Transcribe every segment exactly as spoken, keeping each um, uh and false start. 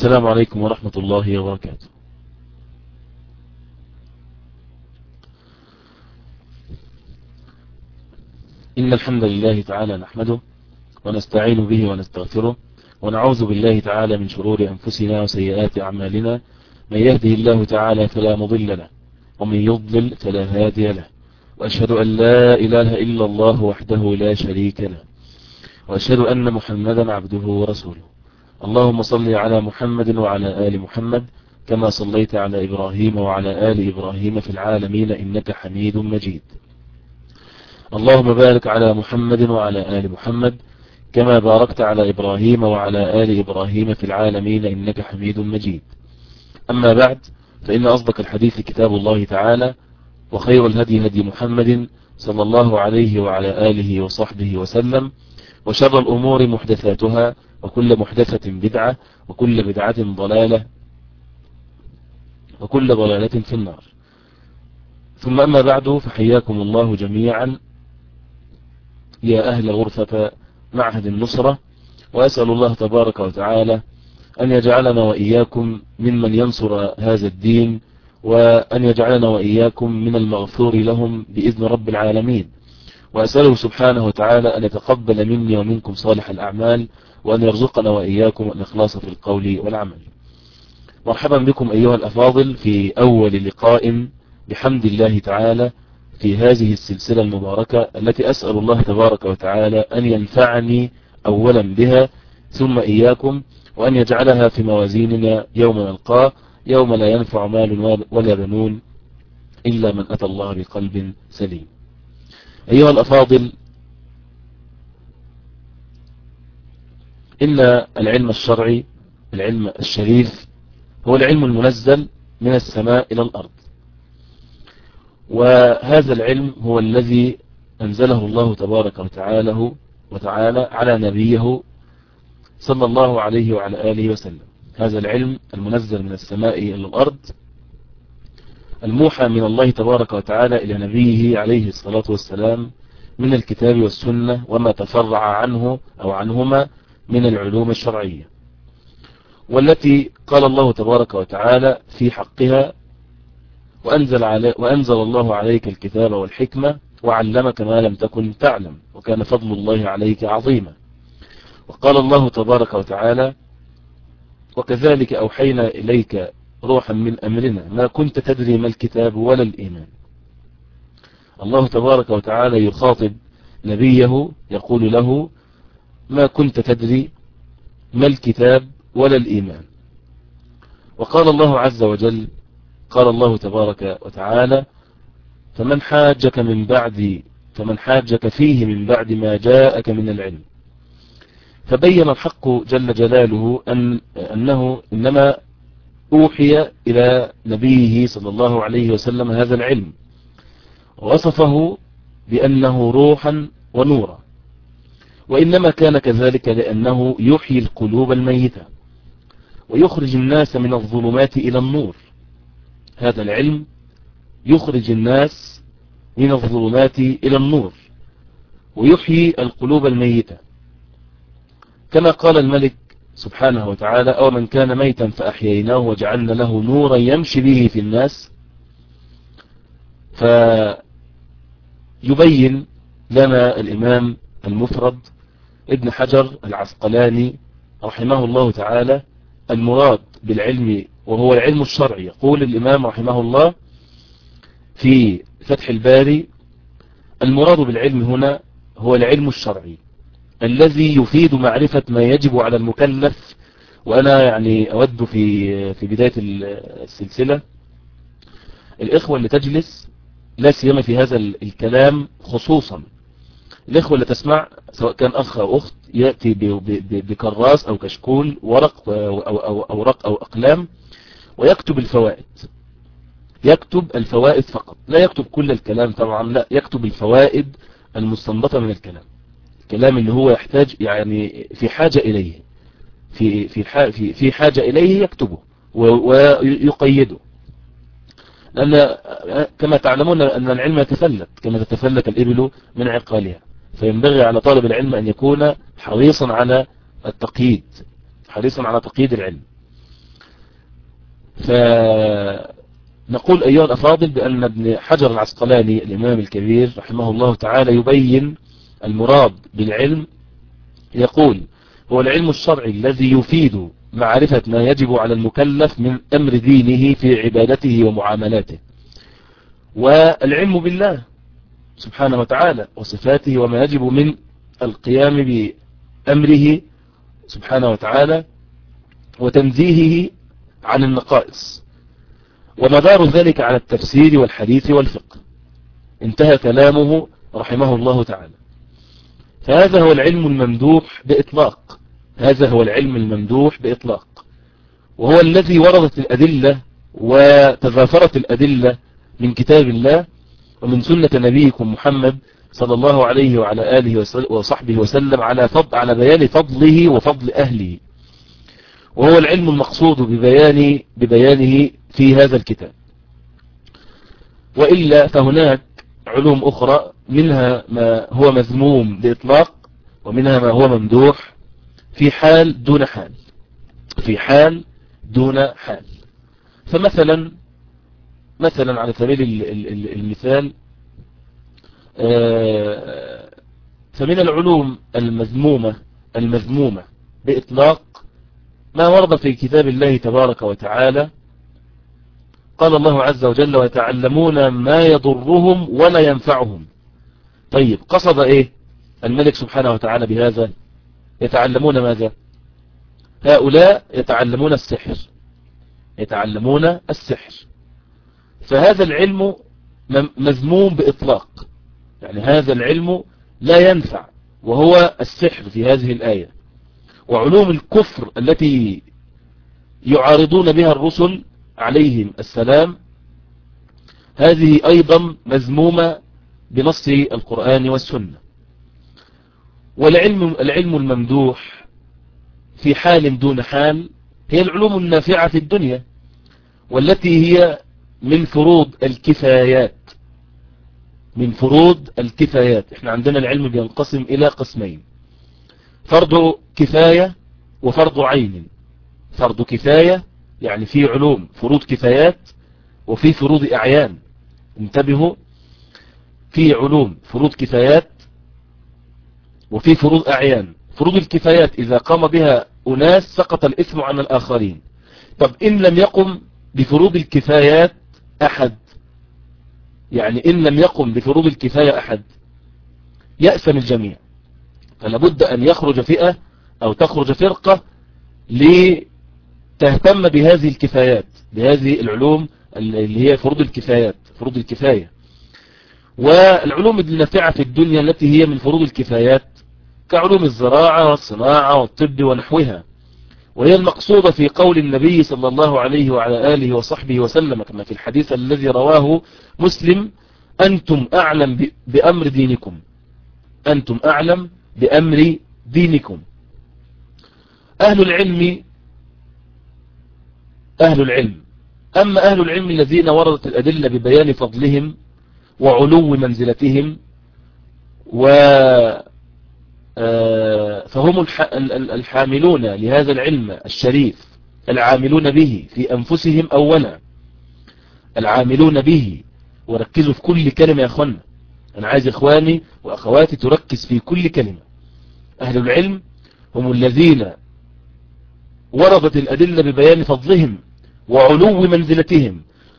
السلام عليكم ورحمة الله وبركاته. إن الحمد لله تعالى نحمده ونستعين به ونستغفره ونعوذ بالله تعالى من شرور أنفسنا وسيئات أعمالنا. من يهده الله تعالى فلا مضل له ومن يضلل فلا هادي له، وأشهد أن لا إله إلا الله وحده لا شريك له، وأشهد أن محمدا عبده ورسوله. اللهم صل على محمد وعلى آل محمد كما صليت على إبراهيم وعلى آل إبراهيم في العالمين إنك حميد مجيد. اللهم بارك على محمد وعلى آل محمد كما باركت على إبراهيم وعلى آل إبراهيم في العالمين إنك حميد مجيد. أما بعد، فإن أصدق الحديث كتاب الله تعالى، وخير الهدي هدي محمد صلى الله عليه وعلى آله وصحبه وسلم، وشر الأمور محدثاتها، وكل محدثة بدعة، وكل بدعة ضلالة، وكل ضلالة في النار. ثم أما بعد، فحياكم الله جميعا يا أهل غرفة معهد النصرة، وأسأل الله تبارك وتعالى أن يجعلنا وإياكم ممن ينصر هذا الدين، وأن يجعلنا وإياكم من المغفور لهم بإذن رب العالمين. وأسأله سبحانه وتعالى أن يتقبل مني ومنكم صالح الأعمال، وأن يرزقنا وإياكم الإخلاص في القول والعمل. مرحبا بكم أيها الأفاضل في أول لقاء بحمد الله تعالى في هذه السلسلة المباركة، التي أسأل الله تبارك وتعالى أن ينفعني أولا بها ثم إياكم، وأن يجعلها في موازيننا يوم نلقاه، يوم لا ينفع مال ولا بنون إلا من أتى الله بقلب سليم. أيها الأفاضل، إن العلم الشرعي، العلم الشريف، هو العلم المنزل من السماء إلى الأرض، وهذا العلم هو الذي أنزله الله تبارك وتعالى وتعالى على نبيه صلى الله عليه وعلى آله وسلم. هذا العلم المنزل من السماء إلى الأرض، الموحى من الله تبارك وتعالى إلى نبيه عليه الصلاة والسلام من الكتاب والسنة، وما تفرع عنه أو عنهما من العلوم الشرعية، والتي قال الله تبارك وتعالى في حقها: وأنزل, علي وأنزل الله عليك الكتاب والحكمة وعلمك ما لم تكن تعلم وكان فضل الله عليك عظيما. وقال الله تبارك وتعالى: وكذلك أوحينا إليك روحا من أمرنا ما كنت تدري ما الكتاب ولا الإيمان. الله تبارك وتعالى يخاطب نبيه يقول له: ما كنت تدري ما الكتاب ولا الإيمان. وقال الله عز وجل، قال الله تبارك وتعالى: فمن حاجك من بعد فمن حاجك فيه من بعد ما جاءك من العلم. فبين الحق جل جلاله أن أنه إنما أوحي إلى نبيه صلى الله عليه وسلم هذا العلم، ووصفه بأنه روحا ونورا، وإنما كان كذلك لأنه يحيي القلوب الميتة ويخرج الناس من الظلمات إلى النور. هذا العلم يخرج الناس من الظلمات إلى النور ويحيي القلوب الميتة، كما قال الملك سبحانه وتعالى: أو من كان ميتا فأحييناه وجعلنا له نورا يمشي به في الناس. فيبين لنا الإمام المفرد ابن حجر العسقلاني رحمه الله تعالى المراد بالعلم، وهو العلم الشرعي. يقول الإمام رحمه الله في فتح الباري: المراد بالعلم هنا هو العلم الشرعي الذي يفيد معرفة ما يجب على المكلف. وأنا يعني أود في في بداية السلسلة الإخوة اللي تجلس، لا سيما في هذا الكلام خصوصا الإخوة اللي تسمع، سواء كان أخ أو أخت، يأتي بكراس أو كشكول ورق أو أو أوراق أو أقلام ويكتب الفوائد. يكتب الفوائد فقط، لا يكتب كل الكلام طبعا، لا، يكتب الفوائد المستنبطة من الكلام، الكلام اللي هو يحتاج يعني في حاجة إليه، في في في في حاجة إليه يكتبه ويقيده. لأن كما تعلمون أن العلم يتفلت كما تتفلت الإبل من عقالها، فينبغي على طالب العلم أن يكون حريصا على التقييد، حريصا على تقييد العلم. فنقول أيها الأفاضل بأن ابن حجر العسقلاني الإمام الكبير رحمه الله تعالى يبين المراد بالعلم، يقول: هو العلم الشرعي الذي يفيد معرفة ما يجب على المكلف من أمر دينه في عبادته ومعاملاته، والعلم بالله سبحانه وتعالى وصفاته وما يجب من القيام بأمره سبحانه وتعالى وتنزيهه عن النقائص، ومدار ذلك على التفسير والحديث والفقه. انتهى كلامه رحمه الله تعالى. فهذا هو العلم الممدوح بإطلاق، هذا هو العلم الممدوح بإطلاق، وهو الذي وردت الأدلة وتضافرت الأدلة من كتاب الله ومن سنة نبيكم محمد صلى الله عليه وعلى آله وصحبه وسلم على فضل على بيان فضله وفضل أهله، وهو العلم المقصود ببيان ببيانه في هذا الكتاب. وإلا فهناك علوم أخرى منها ما هو مذموم بإطلاق ومنها ما هو ممدوح في حال دون حال، في حال دون حال. فمثلا مثلا على سبيل المثال، فمن العلوم المذمومة المذمومة بإطلاق ما ورد في كتاب الله تبارك وتعالى. قال الله عز وجل: ويتعلمون ما يضرهم ولا ينفعهم. طيب، قصد ايه الملك سبحانه وتعالى بهذا؟ يتعلمون ماذا؟ هؤلاء يتعلمون السحر، يتعلمون السحر. فهذا العلم مذموم بإطلاق، يعني هذا العلم لا ينفع، وهو السحر في هذه الآية. وعلوم الكفر التي يعارضون بها الرسل عليهم السلام هذه أيضا مذمومة بنص القرآن والسنة. والعلم العلم الممدوح في حال دون حال هي العلوم النافعة في الدنيا، والتي هي من فروض الكفايات، من فروض الكفايات. احنا عندنا العلم بينقسم إلى قسمين: فرض كفاية وفرض عين. فرض كفاية يعني في علوم فروض كفايات وفي فروض أعيان. انتبهوا، في علوم فروض كفايات وفي فروض أعيان. فروض الكفايات إذا قام بها أناس سقط الإثم عن الآخرين. طب إن لم يقم بفروض الكفايات أحد، يعني إن لم يقم بفروض الكفاية أحد يأثم الجميع. فلابد أن يخرج فئة أو تخرج فرقة لتهتم بهذه الكفايات، بهذه العلوم اللي هي فروض الكفايات، فروض الكفاية. والعلوم النافعة في الدنيا التي هي من فروض الكفايات كعلوم الزراعة والصناعة والطب ونحوها، وهي المقصودة في قول النبي صلى الله عليه وعلى آله وصحبه وسلم كما في الحديث الذي رواه مسلم: أنتم أعلم بأمر دينكم، أنتم أعلم بأمر دينكم. أهل العلم أهل العلم أما أهل العلم الذين وردت الأدلة ببيان فضلهم وعلو منزلتهم و فهم الحاملون لهذا العلم الشريف، العاملون به في أنفسهم أولا، العاملون به. وركزوا في كل كلمة يا أخوانا، أنا عايز إخواني وأخواتي تركز في كل كلمة. أهل العلم هم الذين وردت الأدلة ببيان فضلهم وعلو منزلتهم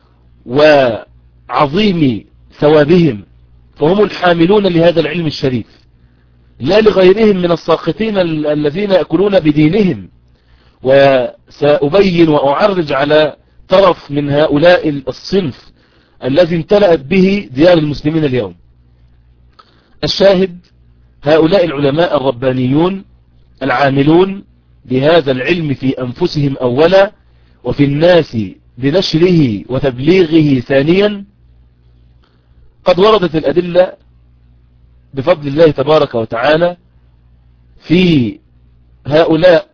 وعظيم ثوابهم، فهم الحاملون لهذا العلم الشريف، لا لغيرهم من الساقطين الذين يأكلون بدينهم. وسأبين وأعرج على طرف من هؤلاء الصنف الذي امتلأت به ديار المسلمين اليوم. الشاهد: هؤلاء العلماء الربانيون العاملون بهذا العلم في أنفسهم أولا، وفي الناس بنشره وتبليغه ثانيا، قد وردت الأدلة بفضل الله تبارك وتعالى في هؤلاء،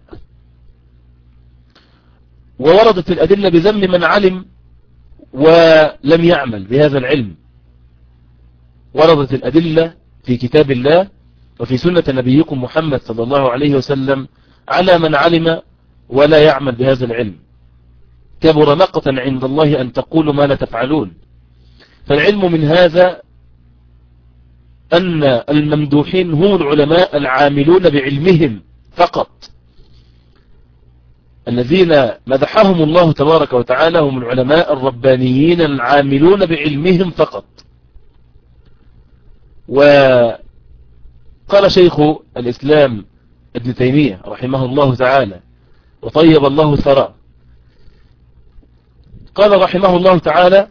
ووردت الأدلة بذم من علم ولم يعمل بهذا العلم. وردت الأدلة في كتاب الله وفي سنة نبيكم محمد صلى الله عليه وسلم على من علم ولا يعمل بهذا العلم. كبر مقتا عند الله أن تقولوا ما لا تفعلون. فالعلم من هذا أن الممدوحين هم العلماء العاملون بعلمهم فقط، الذين مدحهم الله تبارك وتعالى هم العلماء الربانيين العاملون بعلمهم فقط. وقال شيخ الإسلام ابن تيمية رحمه الله تعالى وطيب الله ثراه، قال رحمه الله تعالى: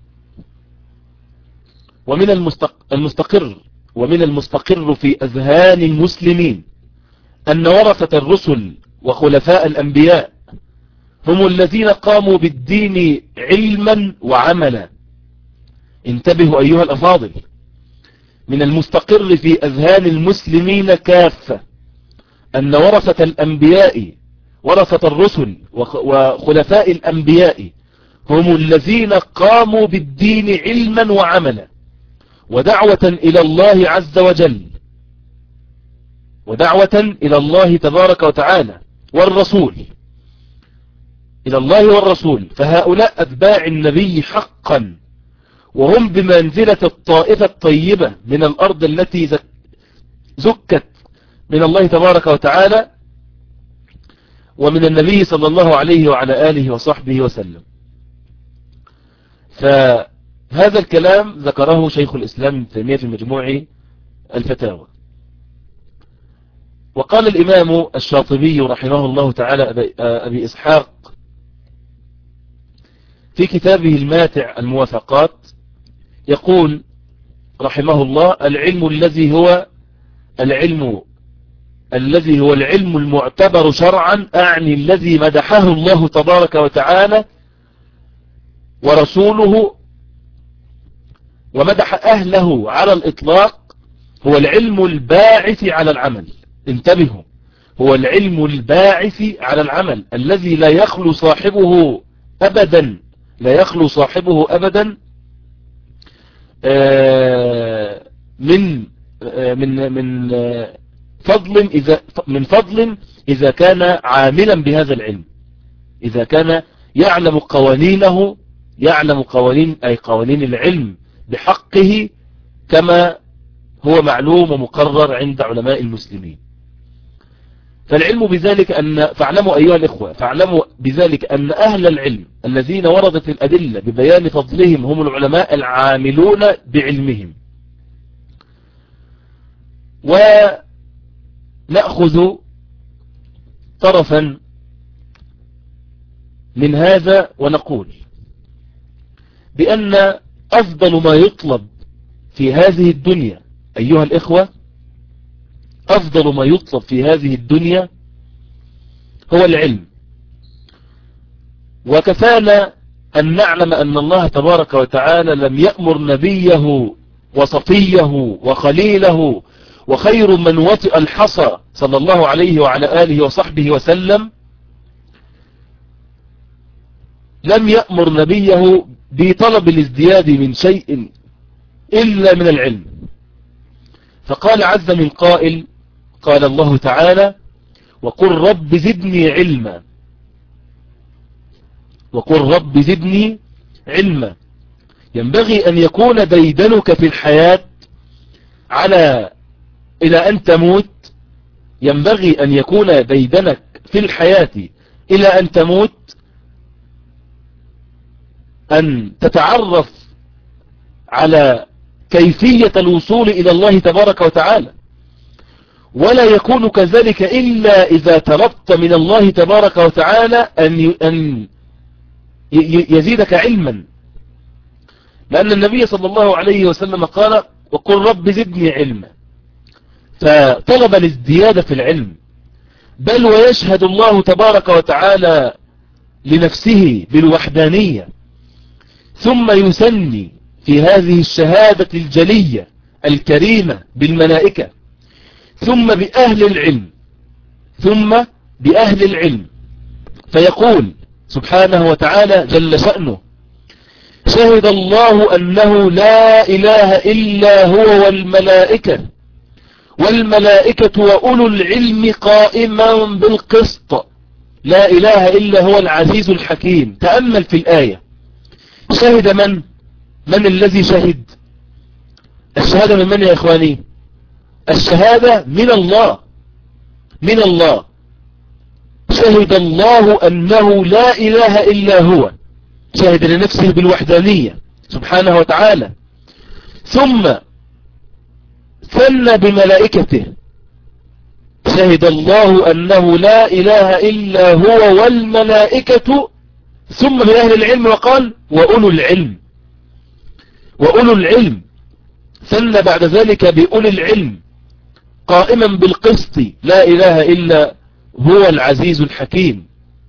ومن المستقر ومن المستقر في أذهان المسلمين أن ورثة الرسل وخلفاء الأنبياء هم الذين قاموا بالدين علما وعملا. انتبهوا أيها الأفاضل، من المستقر في أذهان المسلمين كافة أن ورثة الأنبياء ورثة الرسل وخلفاء الأنبياء هم الذين قاموا بالدين علما وعملا ودعوة إلى الله عز وجل، ودعوة إلى الله تبارك وتعالى والرسول، إلى الله والرسول. فهؤلاء أتباع النبي حقا، وهم بمنزلة الطائفة الطيبة من الأرض التي زكت من الله تبارك وتعالى ومن النبي صلى الله عليه وعلى آله وصحبه وسلم. فهذا الكلام ذكره شيخ الإسلام ابن تيمية في مجموع الفتاوى. وقال الإمام الشاطبي رحمه الله تعالى أبي إسحاق في كتابه الماتع الموافقات، يقول رحمه الله: العلم الذي هو العلم الذي هو العلم المعتبر شرعا، أعني الذي مدحه الله تبارك وتعالى ورسوله ومدح أهله على الإطلاق، هو العلم الباعث على العمل. انتبهوا، هو العلم الباعث على العمل الذي لا يخلو صاحبه أبدا لا يخلو صاحبه أبدا من من من فضل إذا من فضل إذا كان عاملا بهذا العلم، إذا كان يعلم قوانينه يعلم قوانين أي قوانين العلم بحقه كما هو معلوم ومقرر عند علماء المسلمين. فالعلم بذلك أن فاعلموا أيها الإخوة فاعلموا بذلك أن أهل العلم الذين وردت الأدلة ببيان فضلهم هم العلماء العاملون بعلمهم. ونأخذ طرفا من هذا ونقول بأن أفضل ما يطلب في هذه الدنيا أيها الإخوة أفضل ما يطلب في هذه الدنيا هو العلم. وكفانا أن نعلم أن الله تبارك وتعالى لم يأمر نبيه وصفيه وخليله وخير من وطئ الحصى صلى الله عليه وعلى آله وصحبه وسلم، لم يأمر نبيه بطلب الازدياد من شيء إلا من العلم. فقال عز من قائل، قال الله تعالى: وقل رب زدني علما وقل رب زدني علما. ينبغي أن يكون ديدنك في الحياة على إلى أن تموت، ينبغي أن يكون ديدنك في الحياة إلى أن تموت أن تتعرف على كيفية الوصول إلى الله تبارك وتعالى، ولا يكون كذلك إلا إذا طلبت من الله تبارك وتعالى أن يزيدك علما، لأن النبي صلى الله عليه وسلم قال: وقل رب زدني علما. فطلب الازدياد في العلم، بل ويشهد الله تبارك وتعالى لنفسه بالوحدانية، ثم يثني في هذه الشهادة الجلية الكريمة بالملائكة، ثم بأهل العلم ثم بأهل العلم فيقول سبحانه وتعالى جل شأنه: شهد الله أنه لا إله إلا هو والملائكة والملائكة وأولو العلم قائما بالقسط لا إله إلا هو العزيز الحكيم. تأمل في الآية، شهد من؟ من الذي شهد؟ الشهادة من من يا إخواني؟ الشهادة من الله، من الله. شهد الله أنه لا إله إلا هو، شهد لنفسه بالوحدانية سبحانه وتعالى، ثم ثنى بملائكته، شهد الله أنه لا إله إلا هو والملائكة، ثم بأهل العلم وقال وأولو العلم، وأولو العلم، ثنى بعد ذلك بأولي العلم قائما بالقسط، لا إله إلا هو العزيز الحكيم.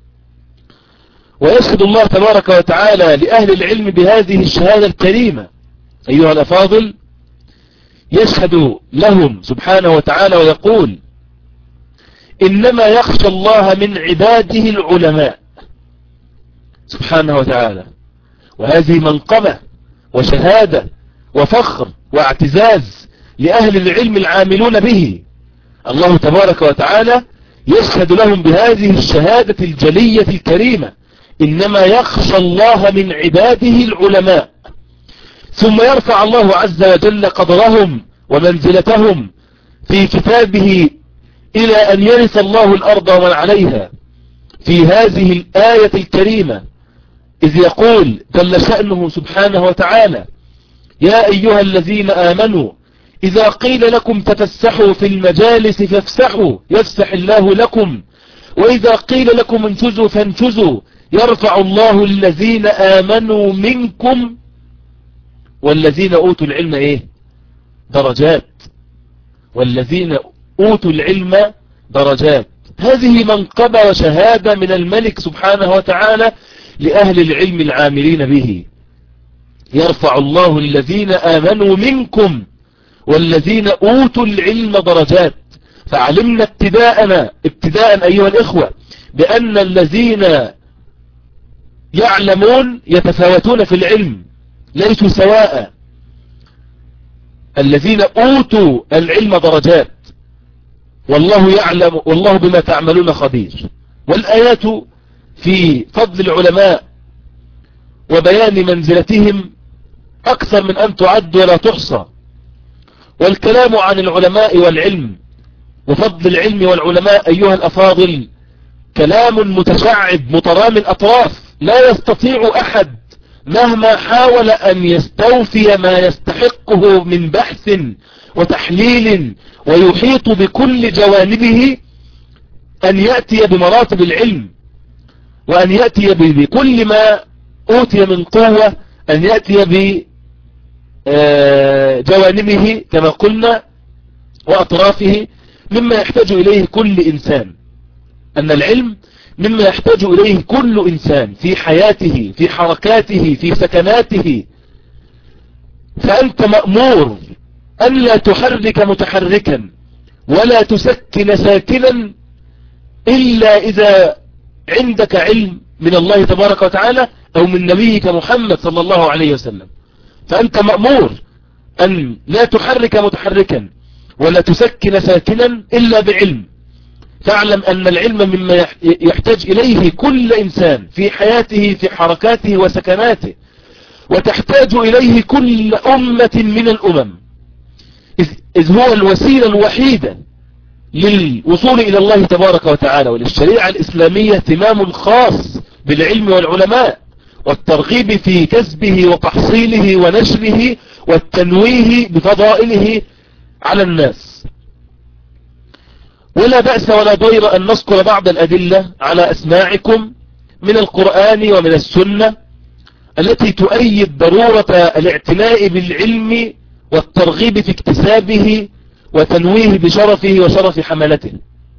ويشهد الله تبارك وتعالى لأهل العلم بهذه الشهادة الكريمة أيها الأفاضل، يشهد لهم سبحانه وتعالى ويقول إنما يخشى الله من عباده العلماء سبحانه وتعالى. وهذه منقبة وشهادة وفخر واعتزاز لأهل العلم العاملون به. الله تبارك وتعالى يشهد لهم بهذه الشهادة الجلية الكريمة، إنما يخشى الله من عباده العلماء. ثم يرفع الله عز وجل قدرهم ومنزلتهم في كتابه إلى أن يرث الله الأرض ومن عليها في هذه الآية الكريمة، إذ يقول جل شأنه سبحانه وتعالى يا أيها الذين آمنوا إذا قيل لكم تفسحوا في المجالس فافسحوا يفسح الله لكم، وإذا قيل لكم انشزوا فانشزوا يرفع الله الذين آمنوا منكم والذين أوتوا العلم إيه؟ درجات، والذين أوتوا العلم درجات. هذه منقبة وشهادة من الملك سبحانه وتعالى لأهل العلم العاملين به. يرفع الله الذين آمنوا منكم والذين أوتوا العلم درجات. فعلمنا ابتداءنا ابتداء أيها الإخوة بأن الذين يعلمون يتفاوتون في العلم، ليسوا سواء. الذين أوتوا العلم درجات، والله يعلم والله بما تعملون خبير. والآيات في فضل العلماء وبيان منزلتهم أكثر من أن تعد ولا تحصى. والكلام عن العلماء والعلم وفضل العلم والعلماء أيها الأفاضل كلام متشعب مترامي الأطراف، لا يستطيع أحد مهما حاول أن يستوفي ما يستحقه من بحث وتحليل ويحيط بكل جوانبه أن يأتي بمراتب العلم، وأن يأتي بكل ما أوتي من قوة، أن يأتي بجوانبه كما قلنا وأطرافه مما يحتاج إليه كل إنسان. أن العلم مما يحتاج إليه كل إنسان في حياته، في حركاته، في سكناته. فأنت مأمور أن لا تحرك متحركا ولا تسكن ساكنا إلا إذا عندك علم من الله تبارك وتعالى أو من نبيك محمد صلى الله عليه وسلم. فأنت مأمور أن لا تحرك متحركا ولا تسكن ساكنا إلا بعلم. فاعلم أن العلم مما يحتاج إليه كل إنسان في حياته، في حركاته وسكناته، وتحتاج إليه كل أمة من الأمم، إذ هو الوسيلة الوحيدة للوصول إلى الله تبارك وتعالى. وللشريعة الإسلامية اهتمام خاص بالعلم والعلماء والترغيب في كسبه وتحصيله ونشره والتنويه بفضائله على الناس. ولا بأس ولا ضير أن نذكر بعض الأدلة على أسماعكم من القرآن ومن السنة التي تؤيد ضرورة الاعتناء بالعلم والترغيب في اكتسابه وتنويه بشرفه وشرف حملته.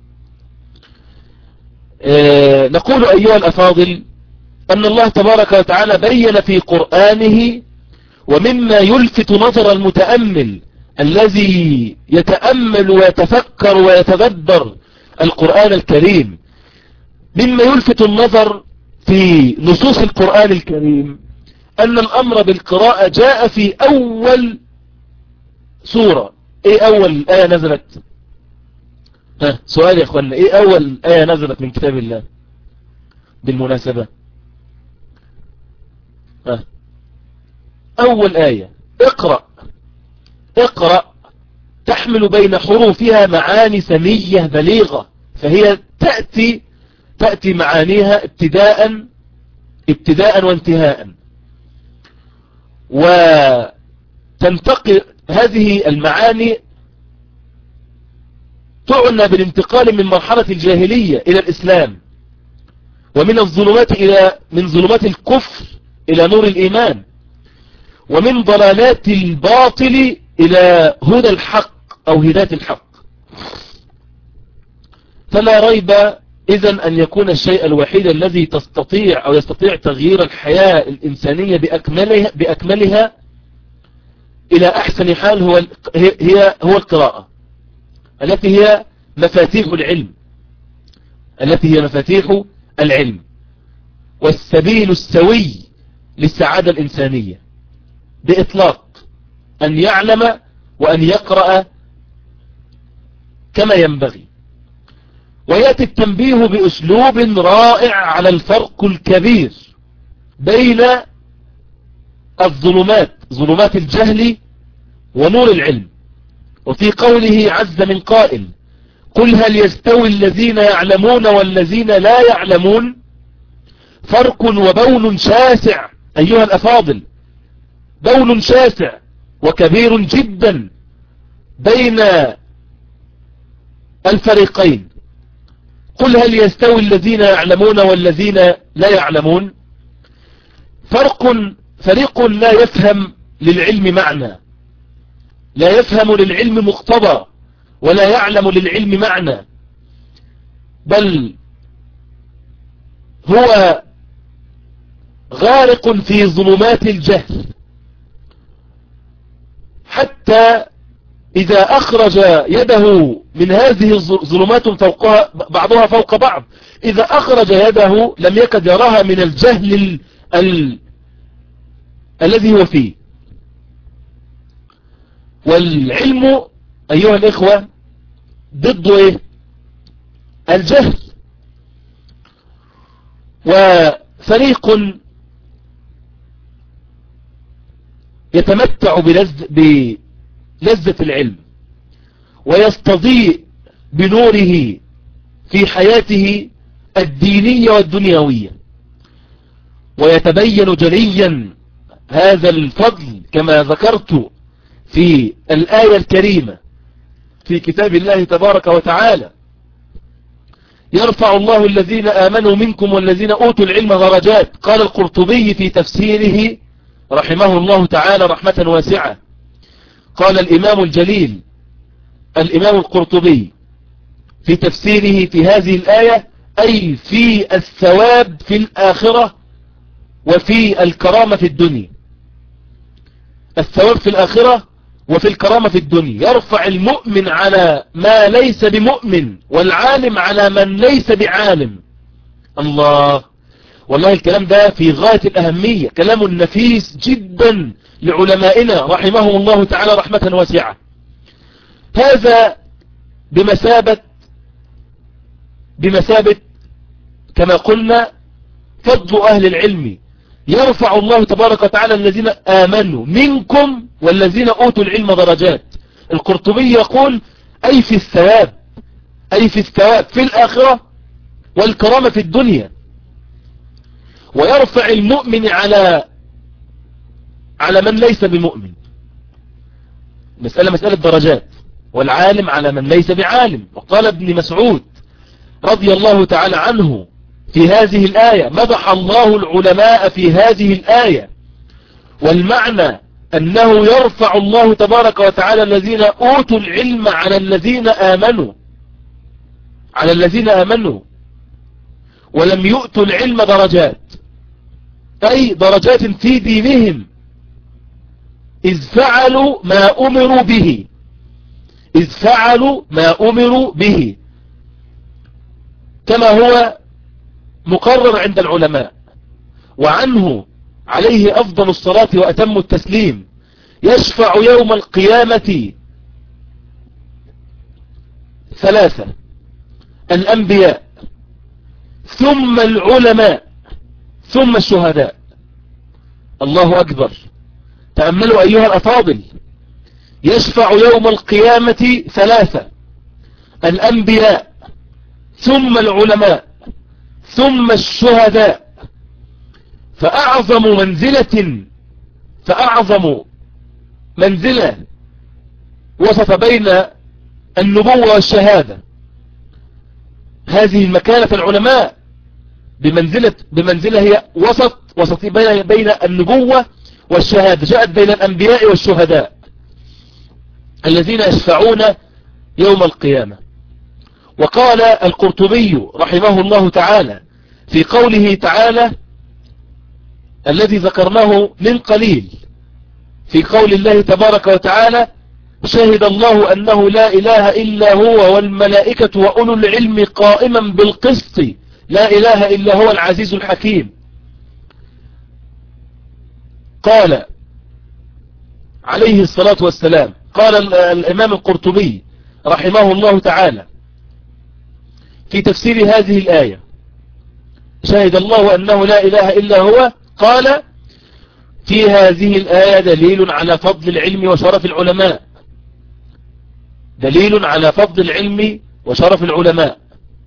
اه نقول أيها الأفاضل أن الله تبارك وتعالى بين في قرآنه، ومما يلفت نظر المتأمل الذي يتأمل ويتفكر ويتدبر القرآن الكريم، مما يلفت النظر في نصوص القرآن الكريم أن الأمر بالقراءة جاء في أول سورة. إيه أول آية نزلت؟ ها سؤال يا أخوانا، إيه أول آية نزلت من كتاب الله؟ بالمناسبة؟ أول آية اقرأ، اقرأ تحمل بين حروفها معاني سمية بليغة، فهي تأتي تأتي معانيها ابتداء ابتداء وانتهاء، وتنتقل هذه المعاني تعنى بالانتقال من مرحلة الجاهلية إلى الإسلام، ومن الظلمات إلى من ظلمات الكفر إلى نور الإيمان، ومن ضلالات الباطل إلى هدى الحق أو هداية الحق. فلا ريب إذن أن يكون الشيء الوحيد الذي تستطيع أو يستطيع تغيير الحياة الإنسانية بأكملها, بأكملها إلى أحسن حال هو هي هو القراءة، التي هي مفاتيح العلم التي هي مفاتيح العلم والسبيل السوي للسعادة الإنسانية بإطلاق، أن يعلم وأن يقرأ كما ينبغي. ويأتي التنبيه بأسلوب رائع على الفرق الكبير بين الظلمات، ظلمات الجهل ونور العلم. وفي قوله عز من قائل قل هل يستوي الذين يعلمون والذين لا يعلمون فرق وبون شاسع أيها الأفاضل، بون شاسع وكبير جدا بين الفريقين. قل هل يستوي الذين يعلمون والذين لا يعلمون، فرق فريق لا يفهم للعلم معنى، لا يفهم للعلم مقتضى، ولا يعلم للعلم معنى، بل هو غارق في ظلمات الجهل، حتى إذا أخرج يده من هذه الظلمات فوقها بعضها فوق بعض، إذا أخرج يده لم يكد يراها من الجهل ال... ال... الذي هو فيه. والعلم أيها الإخوة ضد إيه؟ الجهل. وفريق يتمتع بلذ... بلذة العلم ويستضيء بنوره في حياته الدينية والدنيوية، ويتبين جليا هذا الفضل كما ذكرت في الآية الكريمة في كتاب الله تبارك وتعالى: يرفع الله الذين آمنوا منكم والذين أوتوا العلم درجات. قال القرطبي في تفسيره رحمه الله تعالى رحمة واسعة، قال الإمام الجليل الإمام القرطبي في تفسيره في هذه الآية: أي في الثواب في الآخرة وفي الكرامة في الدنيا. الثواب في الآخرة وفي الكرامة في الدنيا. يرفع المؤمن على ما ليس بمؤمن، والعالم على من ليس بعالم. الله، والله الكلام ده في غاية الأهمية، كلام نفيس جدا لعلمائنا رحمهم الله تعالى رحمة واسعة. هذا بمثابة بمثابة كما قلنا فضل أهل العلم. يرفع الله تبارك وتعالى الذين آمنوا منكم والذين أوتوا العلم درجات. القرطبي يقول أي في الثواب، أي في الثواب في الآخرة والكرامة في الدنيا. ويرفع المؤمن على على من ليس بمؤمن، مسألة مسألة درجات، والعالم على من ليس بعالم. وقال ابن مسعود رضي الله تعالى عنه في هذه الآية: مدح الله العلماء في هذه الآية، والمعنى أنه يرفع الله تبارك وتعالى الذين أوتوا العلم على الذين آمنوا على الذين آمنوا ولم يؤتوا العلم درجات، أي درجات في دينهم، إذ فعلوا ما أمروا به إذ فعلوا ما أمروا به كما هو مقرر عند العلماء. وعنه عليه أفضل الصلاة وأتم التسليم: يشفع يوم القيامة ثلاثة: الأنبياء، ثم العلماء ثم الشهداء. الله أكبر. تأملوا أيها الأفاضل، يشفع يوم القيامة ثلاثة: الأنبياء ثم العلماء ثم الشهداء. فأعظم منزلة فأعظم منزلة وسط بين النبوة والشهادة هذه المكانة. العلماء بمنزلة بمنزلة هي وسط وسط بين بين النبوة والشهادة، جاءت بين الأنبياء والشهداء الذين يشفعون يوم القيامة. وقال القرطبي رحمه الله تعالى في قوله تعالى الذي ذكرناه من قليل، في قول الله تبارك وتعالى: شهد الله أنه لا إله إلا هو والملائكة وأولو العلم قائما بالقسط لا إله إلا هو العزيز الحكيم. قال عليه الصلاة والسلام، قال الإمام القرطبي رحمه الله تعالى في تفسير هذه الآية: شهد الله أنه لا إله إلا هو، قال: في هذه الآية دليل على فضل العلم وشرف العلماء، دليل على فضل العلم وشرف العلماء.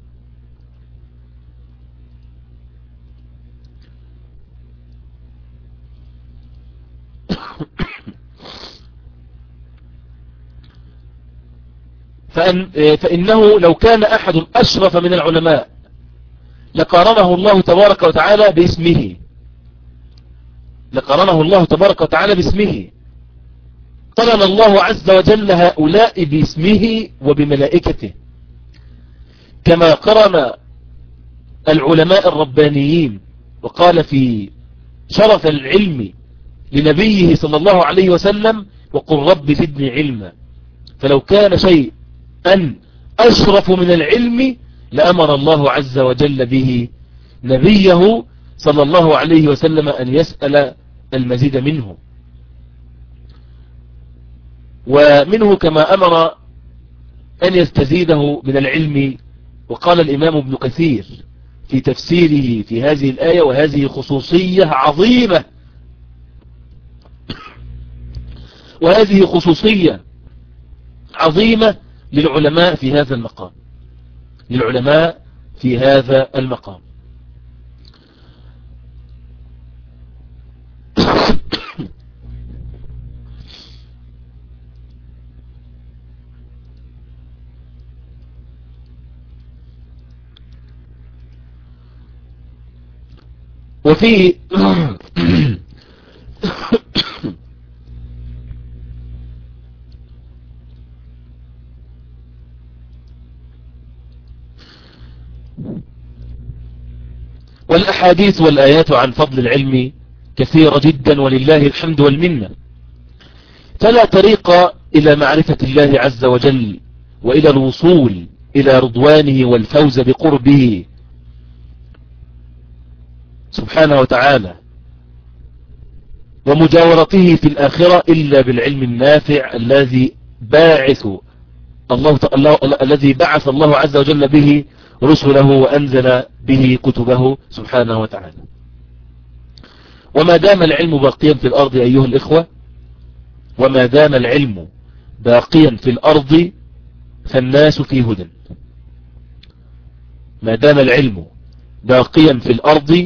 فإن فإنه لو كان أحد أشرف من العلماء لقارنه الله تبارك وتعالى باسمه، لقارنه الله تبارك وتعالى باسمه. قرن الله عز وجل هؤلاء باسمه وبملائكته، كما قرن العلماء الربانيين. وقال في شرف العلم لنبيه صلى الله عليه وسلم: وقل رب زدني علما. فلو كان شيء أن أشرف من العلم لأمر الله عز وجل به نبيه صلى الله عليه وسلم أن يسأل المزيد منه. ومنه كما أمر أن يستزيده من العلم. وقال الإمام ابن كثير في تفسيره في هذه الآية: وهذه خصوصية عظيمة، وهذه خصوصية عظيمة للعلماء في هذا المقام، للعلماء في هذا المقام. وفي والأحاديث والآيات عن فضل العلم كثيرة جدا ولله الحمد والمنة. فلا طريق إلى معرفة الله عز وجل وإلى الوصول إلى رضوانه والفوز بقربه سبحانه وتعالى ومجاورته في الآخرة إلا بالعلم النافع الذي باعث الله, الله الذي بعث الله عز وجل به رسله وأنزل به كتبه سبحانه وتعالى. وما دام العلم باقيا في الأرض أيها الإخوة، وما دام العلم باقيا في الأرض فالناس في هدى. ما دام العلم باقيا في الأرض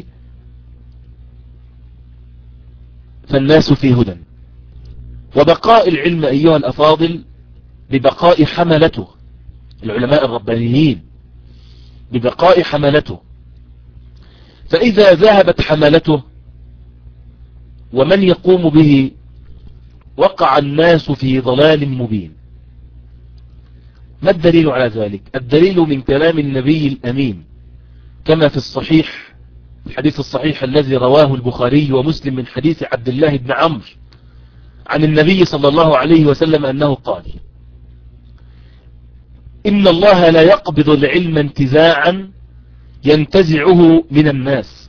فالناس في هدى. وبقاء العلم أيها الأفاضل ببقاء حملته، العلماء الربانيين، ببقاء حملته. فإذا ذهبت حملته ومن يقوم به وقع الناس في ضلال مبين. ما الدليل على ذلك؟ الدليل من كلام النبي الأمين كما في الصحيح، الحديث الصحيح الذي رواه البخاري ومسلم من حديث عبد الله بن عمرو عن النبي صلى الله عليه وسلم أنه قال: إن الله لا يقبض العلم انتزاعا ينتزعه من الناس،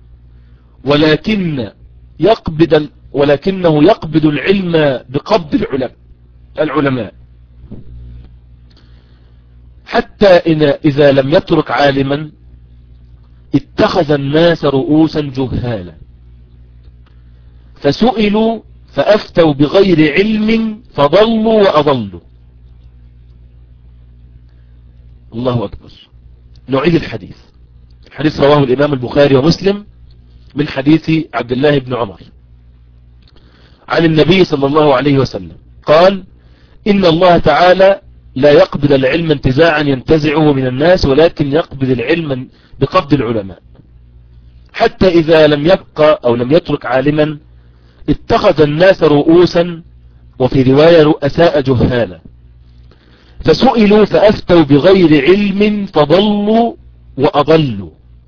ولكن يقبض ولكنه يقبض العلم بقبض العلماء العلماء حتى إن إذا لم يترك عالما اتخذ الناس رؤوسا جهالا فسئلوا فأفتوا بغير علم فضلوا وأضلوا. الله أكبر. نعيد الحديث. الحديث رواه الإمام البخاري ومسلم من حديث عبد الله بن عمر عن النبي صلى الله عليه وسلم قال: إن الله تعالى لا يقبض العلم انتزاعا ينتزعه من الناس، ولكن يقبض العلم بقبض العلماء، حتى إذا لم يبقى أو لم يترك عالما اتخذ الناس رؤوسا، وفي رواية رؤساء جهالا، فسئلوا فأفتوا بغير علم فضلوا وأضلوا.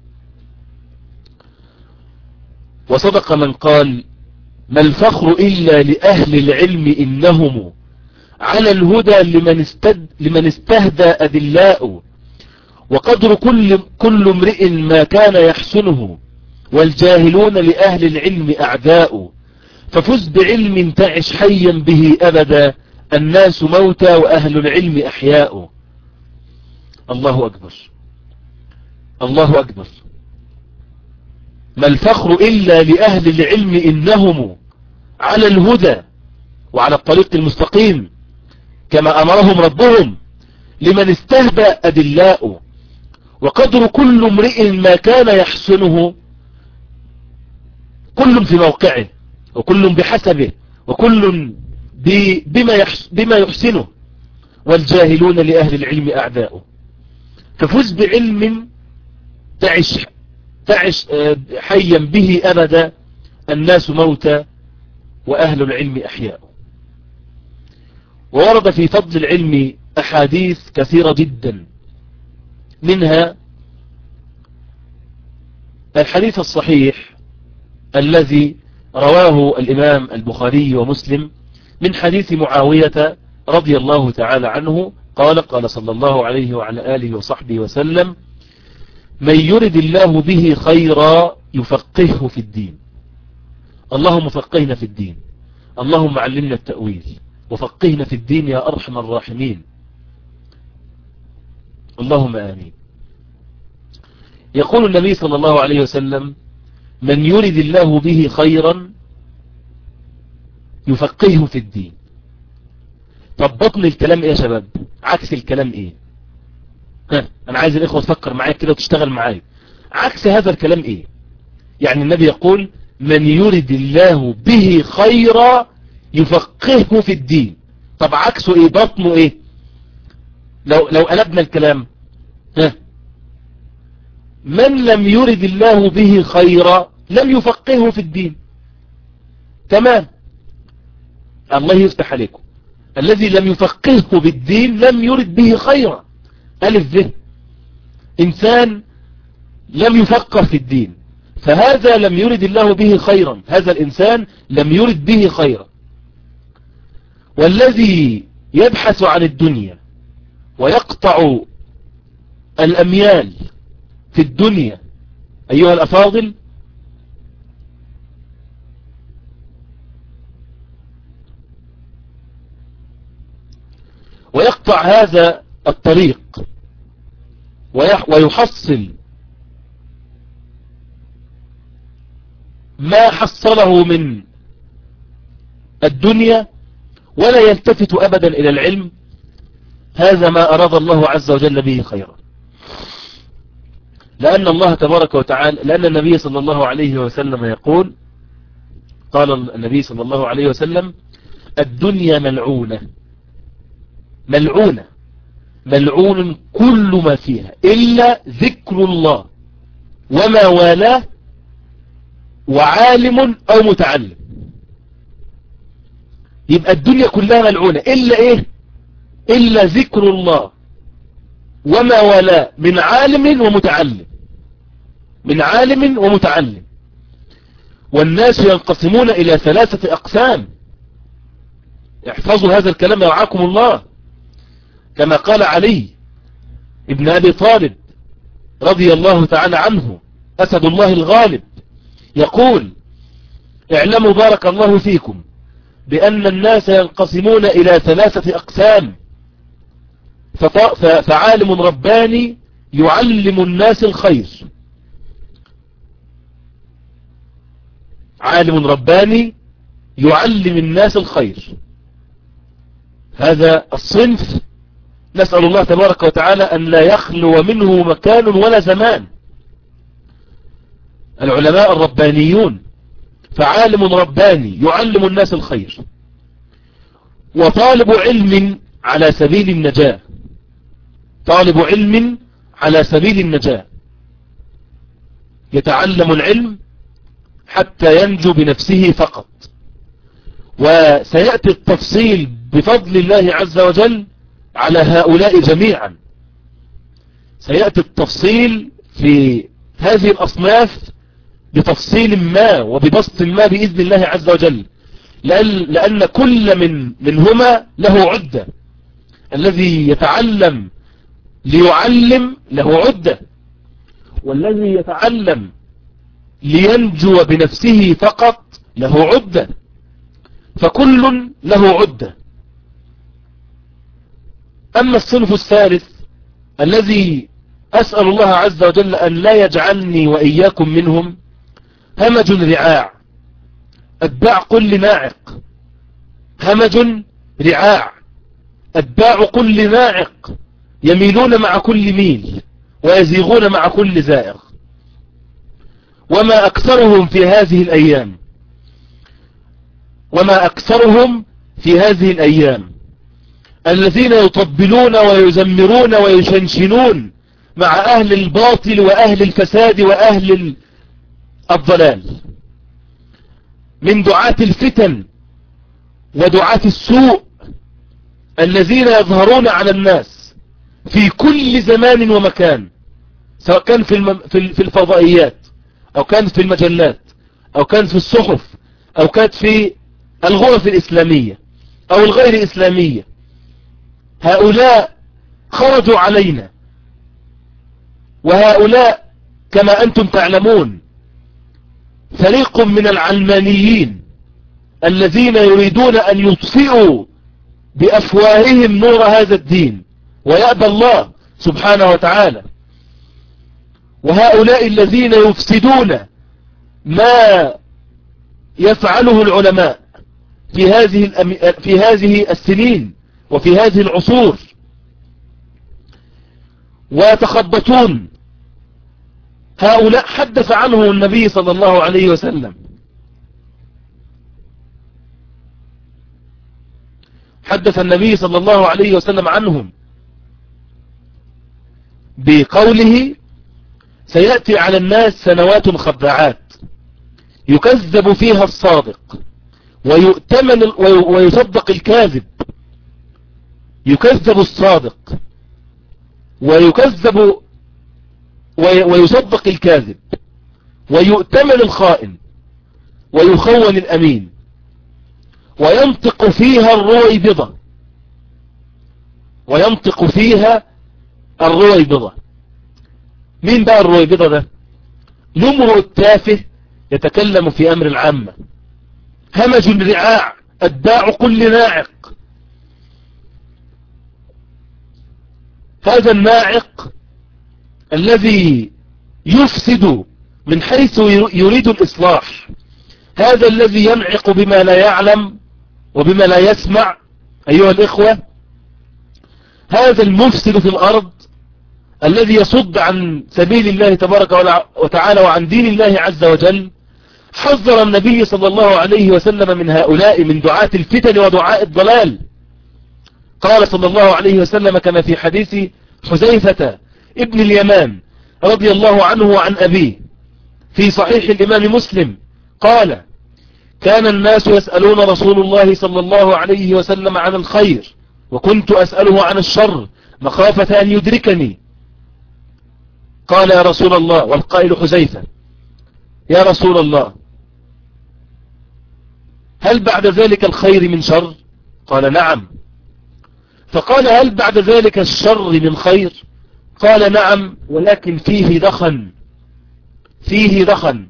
وصدق من قال: ما الفخر إلا لأهل العلم إنهم على الهدى لمن, استد لمن استهدى أدلاء، وقدر كل, كل امرئ ما كان يحسنه، والجاهلون لأهل العلم أعداء، ففز بعلم تعش حيا به أبدا، الناس موتى وأهل العلم أحياء. الله أكبر. الله أكبر. ما الفخر إلا لأهل العلم إنهم على الهدى وعلى الطريق المستقيم كما أمرهم ربهم، لمن استهدى أدلاء، وقدر كل امرئ ما كان يحسنه، كل في موقعه وكل بحسبه وكل بما بما يحسنه، والجاهلون لأهل العلم أعداء، ففز بعلم تعش تعش حيا به أبدا، الناس موتى وأهل العلم أحياء. وورد في فضل العلم أحاديث كثيرة جدا، منها الحديث الصحيح الذي رواه الإمام البخاري ومسلم من حديث معاوية رضي الله تعالى عنه قال: قال صلى الله عليه وعلى آله وصحبه وسلم: من يرد الله به خيرا يفقهه في الدين. اللهم فقهنا في الدين، اللهم علمنا التأويل، وفقهنا في الدين يا أرحم الراحمين، اللهم آمين. يقول النبي صلى الله عليه وسلم: من يرد الله به خيرا يفقهه في الدين. طب بطن الكلام ايه يا شباب؟ عكس الكلام ايه؟ ها، انا عايز الاخوة تفكر معايا كده وتشتغل معايا. عكس هذا الكلام ايه؟ يعني النبي يقول: من يرد الله به خيرا يفقهه في الدين. طب عكسه ايه؟ بطنه ايه؟ لو لو قلبنا الكلام، ها، من لم يرد الله به خيرا لم يفقهه في الدين. تمام، الله يفتح عليكم. الذي لم يفقهه بالدين لم يرد به خيرا. ألف ذه، إنسان لم يفقه في الدين، فهذا لم يرد الله به خيرا، هذا الإنسان لم يرد به خيرا. والذي يبحث عن الدنيا ويقطع الأميال في الدنيا أيها الأفاضل، ويقطع هذا الطريق ويحصل ما حصله من الدنيا ولا يلتفت أبدا إلى العلم، هذا ما أراد الله عز وجل به خيرا. لأن الله تبارك وتعالى، لأن النبي صلى الله عليه وسلم يقول، قال النبي صلى الله عليه وسلم: الدنيا ملعونة، ملعونة، ملعون كل ما فيها إلا ذكر الله وما والاه وعالم أو متعلم. يبقى الدنيا كلها ملعونة إلا إيه؟ إلا ذكر الله وما والاه من عالم ومتعلم، من عالم ومتعلم. والناس ينقسمون إلى ثلاثة أقسام. احفظوا هذا الكلام يرعاكم الله، كما قال علي ابن أبي طالب رضي الله تعالى عنه أسد الله الغالب، يقول: اعلموا بارك الله فيكم بأن الناس ينقسمون إلى ثلاثة أقسام، فعالم رباني يعلم الناس الخير، عالم رباني يعلم الناس الخير. هذا الصنف نسأل الله تبارك وتعالى أن لا يخلو منه مكان ولا زمان. العلماء الربانيون، فعالم رباني يعلم الناس الخير، وطالب علم على سبيل النجاة، طالب علم على سبيل النجاة يتعلم العلم حتى ينجو بنفسه فقط. وسيأتي التفصيل بفضل الله عز وجل على هؤلاء جميعا، سيأتي التفصيل في هذه الأصناف بتفصيل ما وببسط ما بإذن الله عز وجل، لأن كل من منهما له عدة. الذي يتعلم ليعلم له عدة، والذي يتعلم لينجو بنفسه فقط له عدة، فكل له عدة. أما الصنف الثالث الذي أسأل الله عز وجل أن لا يجعلني وإياكم منهم، همج رعاع أتباع كل ناعق. همج رعاع أتباع كل ناعق، يميلون مع كل ميل ويزيغون مع كل زائغ. وما أكثرهم في هذه الأيام وما أكثرهم في هذه الأيام الذين يطبلون ويزمرون ويشنشنون مع أهل الباطل وأهل الفساد وأهل الضلال، من دعاة الفتن ودعاة السوء الذين يظهرون على الناس في كل زمان ومكان، سواء كان في الم... في الفضائيات، أو كانت في المجلات، أو كانت في الصحف، أو كانت في الغرف الإسلامية أو الغير إسلامية. هؤلاء خرجوا علينا، وهؤلاء كما أنتم تعلمون فريق من العلمانيين الذين يريدون أن يطفئوا بأفواههم نور هذا الدين، ويأبى الله سبحانه وتعالى. وهؤلاء الذين يفسدون ما يفعله العلماء في هذه في هذه السنين وفي هذه العصور، ويتخبطون. هؤلاء حدث عنهم النبي صلى الله عليه وسلم، حدث النبي صلى الله عليه وسلم عنهم بقوله: سيأتي على الناس سنوات خداعات يكذب فيها الصادق ويؤتمن ويصدق الكاذب. يكذب الصادق ويكذب ويصدق الكاذب، ويؤتمن الخائن ويخون الأمين، وينطق فيها الرويبضة وينطق فيها الرويبضة. مين بقى الرويبضة ده؟ الامرؤ التافه يتكلم في أمر العامة. همج رعاع أتباع كل ناعق. هذا الناعق الذي يفسد من حيث يريد الإصلاح، هذا الذي ينعق بما لا يعلم وبما لا يسمع. أيها الإخوة، هذا المفسد في الأرض الذي يصد عن سبيل الله تبارك وتعالى وعن دين الله عز وجل، حذر النبي صلى الله عليه وسلم من هؤلاء، من دعاة الفتن ودعاء الضلال. قال صلى الله عليه وسلم كما في حديث حذيفة ابن اليمان رضي الله عنه وعن أبيه في صحيح الإمام مسلم، قال: كان الناس يسألون رسول الله صلى الله عليه وسلم عن الخير، وكنت أسأله عن الشر مخافة أن يدركني. قال: يا رسول الله، والقائل حذيفة: يا رسول الله، هل بعد ذلك الخير من شر؟ قال: نعم. فقال: هل بعد ذلك الشر من خير؟ قال: نعم، ولكن فيه دخن، فيه دخن.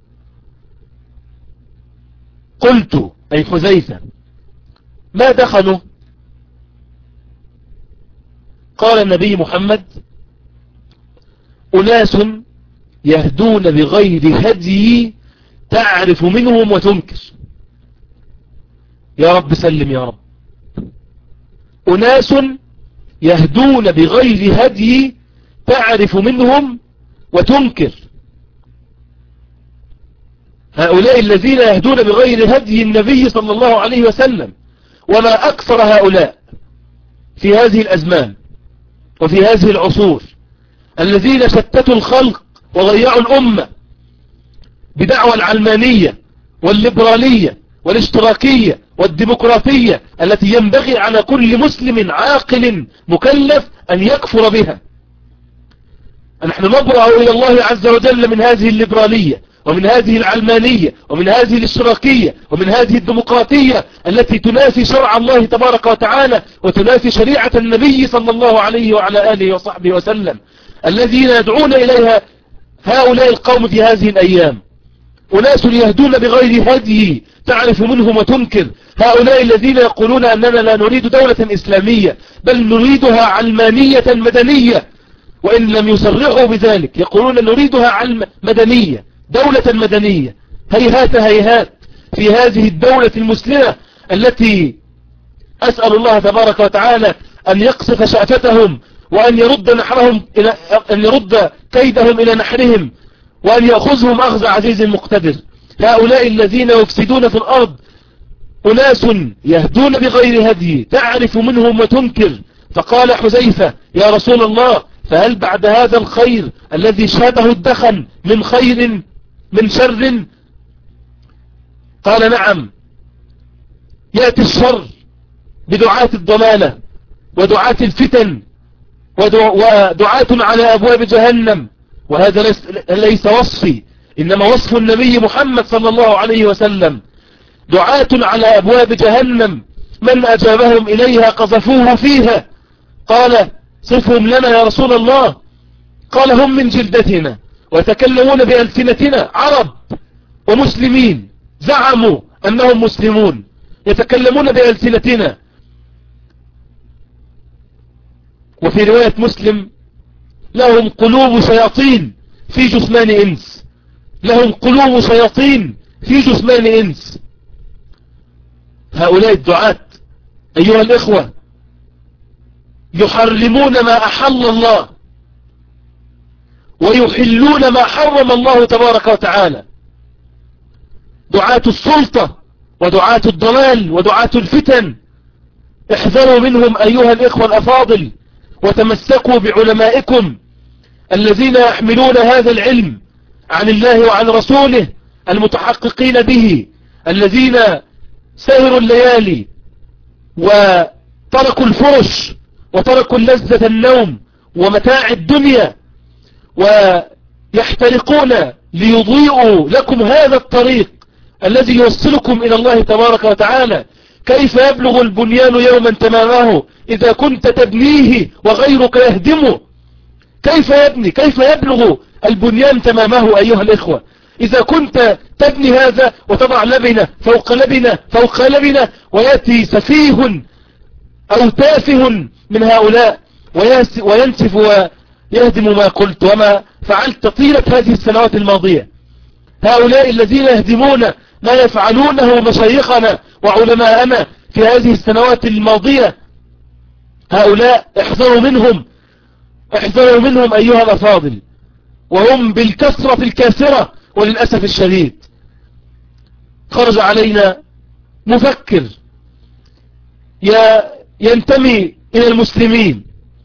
قلت: أي حذيفة، ما دخنه؟ قال النبي محمد: أناس يهدون بغير هدي تعرف منهم وتنكر. يا رب سلم يا رب. أناس يهدون بغير هدي تعرف منهم وتنكر. هؤلاء الذين يهدون بغير هدي النبي صلى الله عليه وسلم، وما أكثر هؤلاء في هذه الأزمان وفي هذه العصور، الذين شتتوا الخلق وضيعوا الأمة بدعوى العلمانية والليبرالية والاشتراكية والديمقراطية التي ينبغي على كل مسلم عاقل مكلف أن يكفر بها. نحن نبرأ إلى الله عز وجل من هذه الليبرالية ومن هذه العلمانية ومن هذه الاشتراكية ومن هذه الديمقراطية التي تنافي شرع الله تبارك وتعالى وتنافي شريعة النبي صلى الله عليه وعلى آله وصحبه وسلم، الذين يدعون إليها هؤلاء القوم في هذه الأيام. أناس يهدون بغير هدي تعرف منهم وتنكر. هؤلاء الذين يقولون أننا لا نريد دولة إسلامية بل نريدها علمانية مدنية، وإن لم يصرحوا بذلك يقولون نريدها علم مدنية، دولة مدنية. هيهات هيهات في هذه الدولة المسلمة التي أسأل الله تبارك وتعالى أن يقصف شأفتهم وأن يرد نحرهم إلى أن يرد كيدهم إلى نحرهم وأن يأخذهم أخذ عزيز مقتدر. هؤلاء الذين يفسدون في الأرض أناس يهدون بغير هدي تعرف منهم وتنكر. فقال حذيفة يا رسول الله فهل بعد هذا الخير الذي شهده الدخن من خير من شر؟ قال نعم، يأتي الشر بدعاة الضلالة ودعاة الفتن ودعاة على أبواب جهنم. وهذا ليس, ليس وصفي، إنما وصف النبي محمد صلى الله عليه وسلم. دعاة على أبواب جهنم من أجابهم إليها قذفوه فيها. قال صفهم لنا يا رسول الله. قال هم من جلدتنا ويتكلمون بألسنتنا، عرب ومسلمين زعموا أنهم مسلمون يتكلمون بألسنتنا. وفي رواية مسلم لهم قلوب شياطين في جثمان إنس، لهم قلوب شياطين في جثمان إنس. هؤلاء الدعاة أيها الإخوة يحرمون ما أحل الله ويحلون ما حرم الله تبارك وتعالى. دعاة السلطة ودعاة الضلال ودعاة الفتن، احذروا منهم أيها الإخوة الأفاضل، وتمسكوا بعلمائكم الذين يحملون هذا العلم عن الله وعن رسوله المتحققين به، الذين سهروا الليالي وتركوا الفرش وتركوا لذة النوم ومتاع الدنيا ويحترقون ليضيئوا لكم هذا الطريق الذي يوصلكم إلى الله تبارك وتعالى. كيف يبلغ البنيان يوما تمامه إذا كنت تبنيه وغيرك يهدمه؟ كيف يبني كيف يبلغ البنيان تمامه أيها الإخوة إذا كنت تبني هذا وتضع لبنة فوق لبنة فوق لبنة، ويأتي سفيه أو تافه من هؤلاء وينسف ويهدم ما قلت وما فعلت طيلة هذه السنوات الماضية. هؤلاء الذين يهدمون ما يفعلونه مشايخنا وعلماءنا في هذه السنوات الماضية، هؤلاء احذروا منهم، احذروا منهم أيها الأفاضل، وهم بالكثرة الكاسرة. وللأسف الشديد خرج علينا مفكر ينتمي إلى المسلمين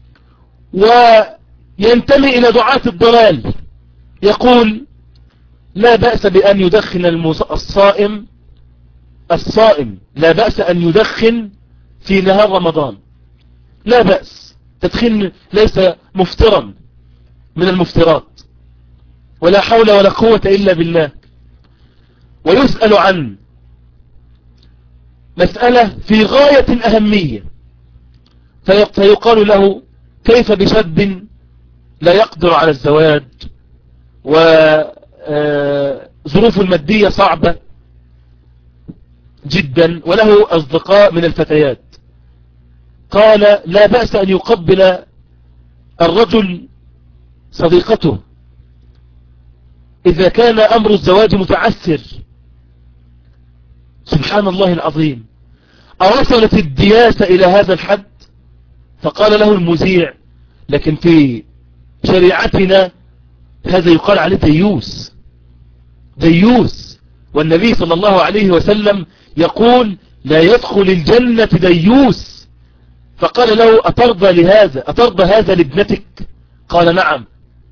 وينتمي إلى دعاة الضلال، يقول لا بأس بأن يدخن الصائم الصائم لا بأس أن يدخن في نهار رمضان، لا بأس، تدخين ليس مفترا من المفترات، ولا حول ولا قوة إلا بالله. ويسأل عن مسألة في غاية الأهمية فيقال له كيف بشاب لا يقدر على الزواج وظروف المادية صعبة جدا وله أصدقاء من الفتيات، قال لا بأس أن يقبل الرجل صديقته إذا كان أمر الزواج متعسر. سبحان الله العظيم، أوصلت الدياسة إلى هذا الحد؟ فقال له المذيع: لكن في شريعتنا هذا يقال عليه ديوس، ديوس، والنبي صلى الله عليه وسلم يقول: لا يدخل الجنة ديوس. فقال له: أترضى لهذا؟ أترضى هذا لابنتك؟ قال: نعم.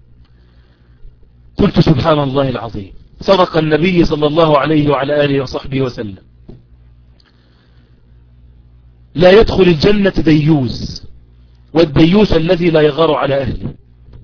قلت: سبحان الله العظيم، صدق النبي صلى الله عليه وعلى آله وصحبه وسلم. لا يدخل الجنة ديوس، والديوس الذي لا يغار على أهله.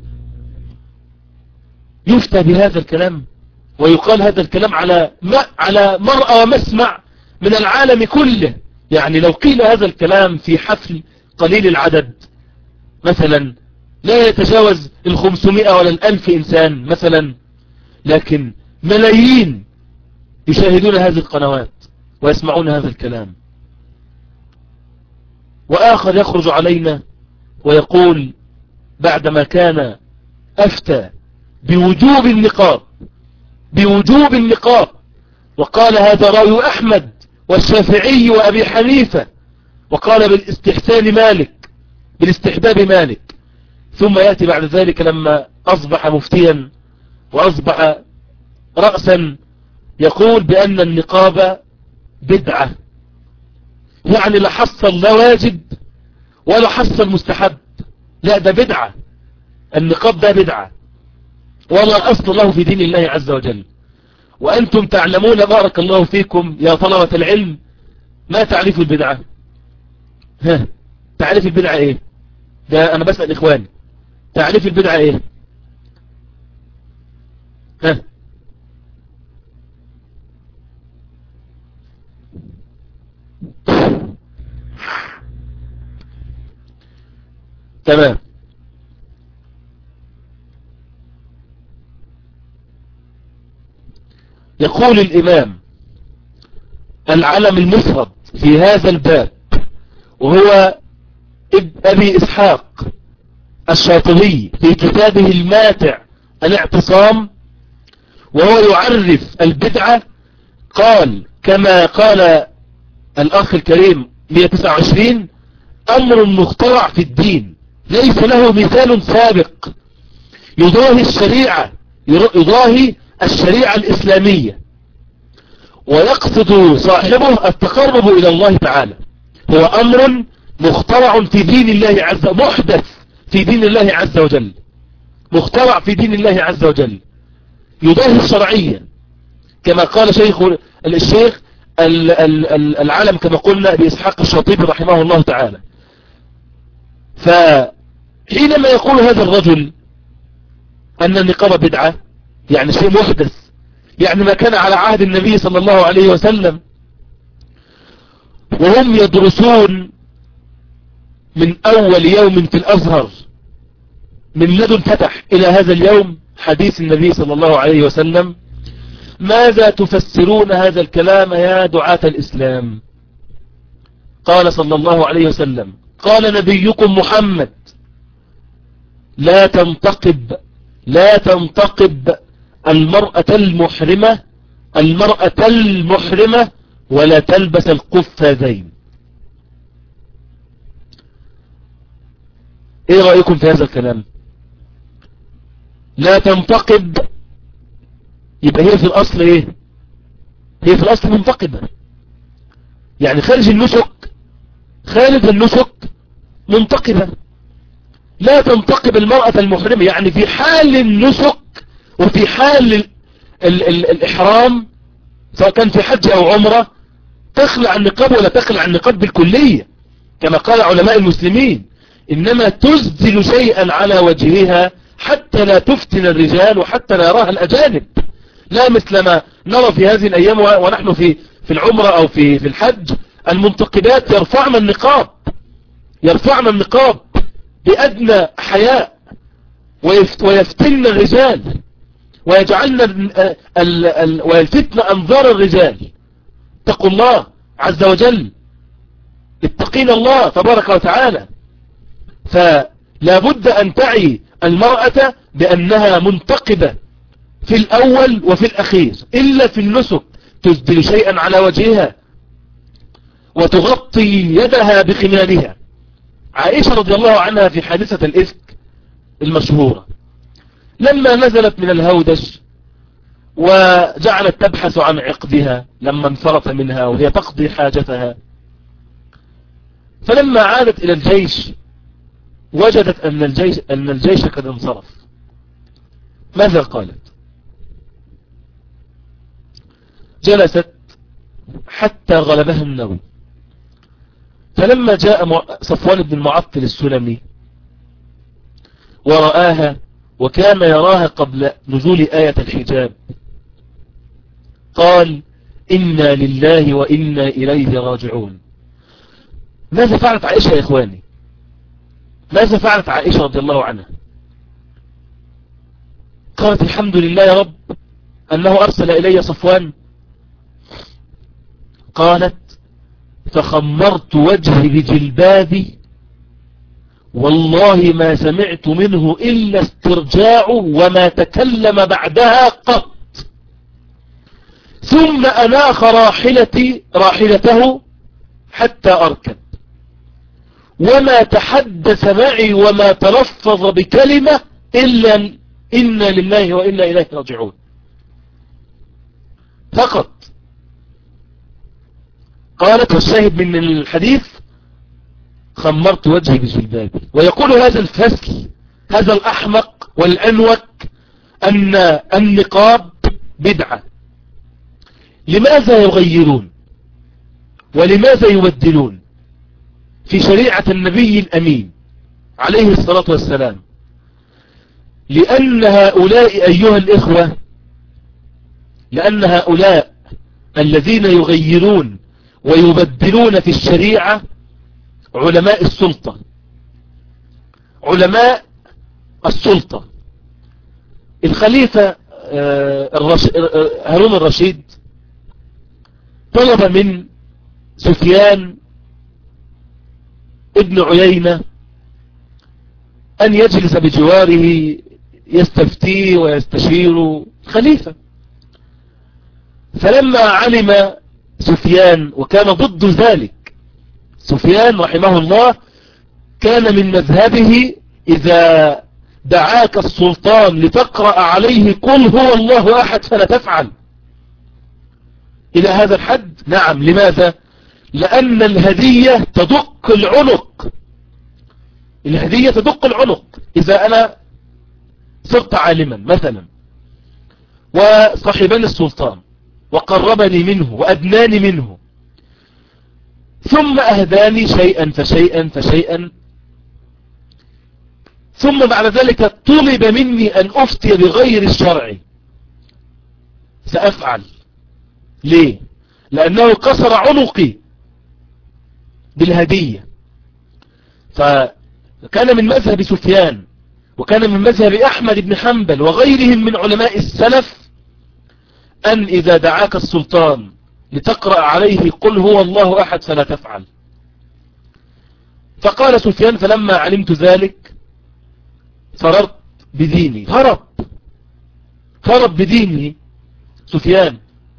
يفتى بهذا الكلام ويقال هذا الكلام على ما على مرأى ومسمع من العالم كله. يعني لو قيل هذا الكلام في حفل قليل العدد مثلا لا يتجاوز الخمسمائة ولا الألف إنسان مثلا، لكن ملايين يشاهدون هذه القنوات ويسمعون هذا الكلام. وآخر يخرج علينا ويقول بعدما كان أفتى بوجوب النقاب بوجوب النقاب وقال هذا رأي أحمد والشافعي وأبي حنيفة، وقال بالاستحسان مالك، بالاستحباب مالك، ثم يأتي بعد ذلك لما أصبح مفتيا وأصبح رأسا يقول بأن النقاب بدعة. يعني لا حصل لا واجب ولا حصل مستحب، لا ده بدعة، النقاب ده بدعة ولا أصل له في دين الله عز وجل. وأنتم تعلمون بارك الله فيكم يا طلبة العلم ما تعريف البدعة؟ ها، تعريف البدعة ايه؟ ده أنا بسأل إخواني، تعريف البدعة ايه؟ ها، تمام. يقول الإمام العلم المفرد في هذا الباب وهو أبي إسحاق الشاطبي في كتابه الماتع الاعتصام، وهو يعرف البدعة، قال كما قال الأخ الكريم مئة وتسعة وعشرين: أمر مخترع في الدين ليس له مثال سابق، يضاهي الشريعة يضاهي الشريعة الإسلامية، ويقصد صاحبه التقرب إلى الله تعالى. هو أمر مخترع في دين الله عز وجل، محدث في دين الله عز وجل، مخترع في دين الله عز وجل، يضاهي الشرعية كما قال شيخ الشيخ العالم كما قلنا بإسحاق الشاطبي رحمه الله تعالى. فحينما يقول هذا الرجل أن النقاب بدعة، يعني شيء محدث، يعني ما كان على عهد النبي صلى الله عليه وسلم، وهم يدرسون من أول يوم في الأزهر من لدن فتح إلى هذا اليوم حديث النبي صلى الله عليه وسلم. ماذا تفسرون هذا الكلام يا دعاة الإسلام؟ قال صلى الله عليه وسلم: قال نبيكم محمد: لا تنتقب لا تنتقب المرأة المحرمة المرأة المحرمة ولا تلبس القفازين. ايه رأيكم في هذا الكلام؟ لا تنتقب يبقى هي في الأصل ايه؟ هي في الأصل منتقبة، يعني خارج النسك خارج النسك منتقبة. لا تنتقب المرأة المحرمة يعني في حال النسك وفي حال ال ال ال الإحرام، سواء كان في حج أو عمرة، تخلع النقاب ولا تخلع النقاب بالكلية كما قال علماء المسلمين، إنما تزدل شيئا على وجهها حتى لا تفتن الرجال وحتى لا يراها الأجانب، لا مثل ما نرى في هذه الأيام ونحن في في العمرة أو في في الحج، المنتقبات يرفعن النقاب يرفعن النقاب بأدنى حياء ويفتن الرجال ويجعلن ويلفتن أنظار الرجال. اتقوا الله عز وجل، اتقين الله تبارك وتعالى. فلا بد أن تعي المرأة بأنها منتقبة في الأول وفي الأخير إلا في النسك تسدل شيئا على وجهها وتغطي يدها بخمارها. عائشة رضي الله عنها في حادثة الإفك المشهورة لما نزلت من الهودج وجعلت تبحث عن عقدها لما انفرط منها وهي تقضي حاجتها، فلما عادت إلى الجيش وجدت أن الجيش, أن الجيش قد انصرف. ماذا قالت؟ جلست حتى غلبها النوم، فلما جاء صفوان بن المعطل السلمي ورآها وكان يراها قبل نزول آية الحجاب قال إنا لله وإنا إليه راجعون. ماذا فعلت عائشة يا إخواني؟ ماذا فعلت عائشة رضي الله عنها؟ قالت الحمد لله يا رب أنه أرسل إلي صفوان. قالت فخمرت وجهي بجلبابي والله ما سمعت منه إلا استرجاع وما تكلم بعدها قط، ثم أناخ راحلتي راحلته حتى أركب وما تحدث معي وما تلفظ بكلمة إلا إنا لله وإنا إليه راجعون فقط. قالت والشاهد من الحديث خمرت وجهي بجلبابي. ويقول هذا الفسل هذا الأحمق والأنوك أن النقاب بدعة. لماذا يغيرون ولماذا يبدلون في شريعة النبي الأمين عليه الصلاة والسلام؟ لأن هؤلاء أيها الإخوة لأن هؤلاء الذين يغيرون ويبدلون في الشريعة علماء السلطة علماء السلطة. الخليفة هارون الرشيد طلب من سفيان ابن عيينة أن يجلس بجواره يستفتيه ويستشير خليفة. فلما علم سفيان وكان ضد ذلك، سفيان رحمه الله كان من مذهبه إذا دعاك السلطان لتقرأ عليه قل هو الله أحد فلا تفعل. إلى هذا الحد؟ نعم. لماذا؟ لأن الهدية تدق العنق الهدية تدق العنق. إذا أنا صرت عالما مثلا وصاحبني السلطان وقربني منه وأدناني منه ثم أهداني شيئا فشيئا فشيئا ثم بعد ذلك طلب مني أن أفتي بغير الشرع، سأفعل. ليه؟ لأنه كسر عنقي بالهدية. فكان من مذهب سفيان وكان من مذهب أحمد بن حنبل وغيرهم من علماء السلف أن إذا دعاك السلطان لتقرأ عليه قل هو الله أحد فلا تفعل. فقال سفيان فلما علمت ذلك فررت بديني. هرب هرب بدينه سفيان.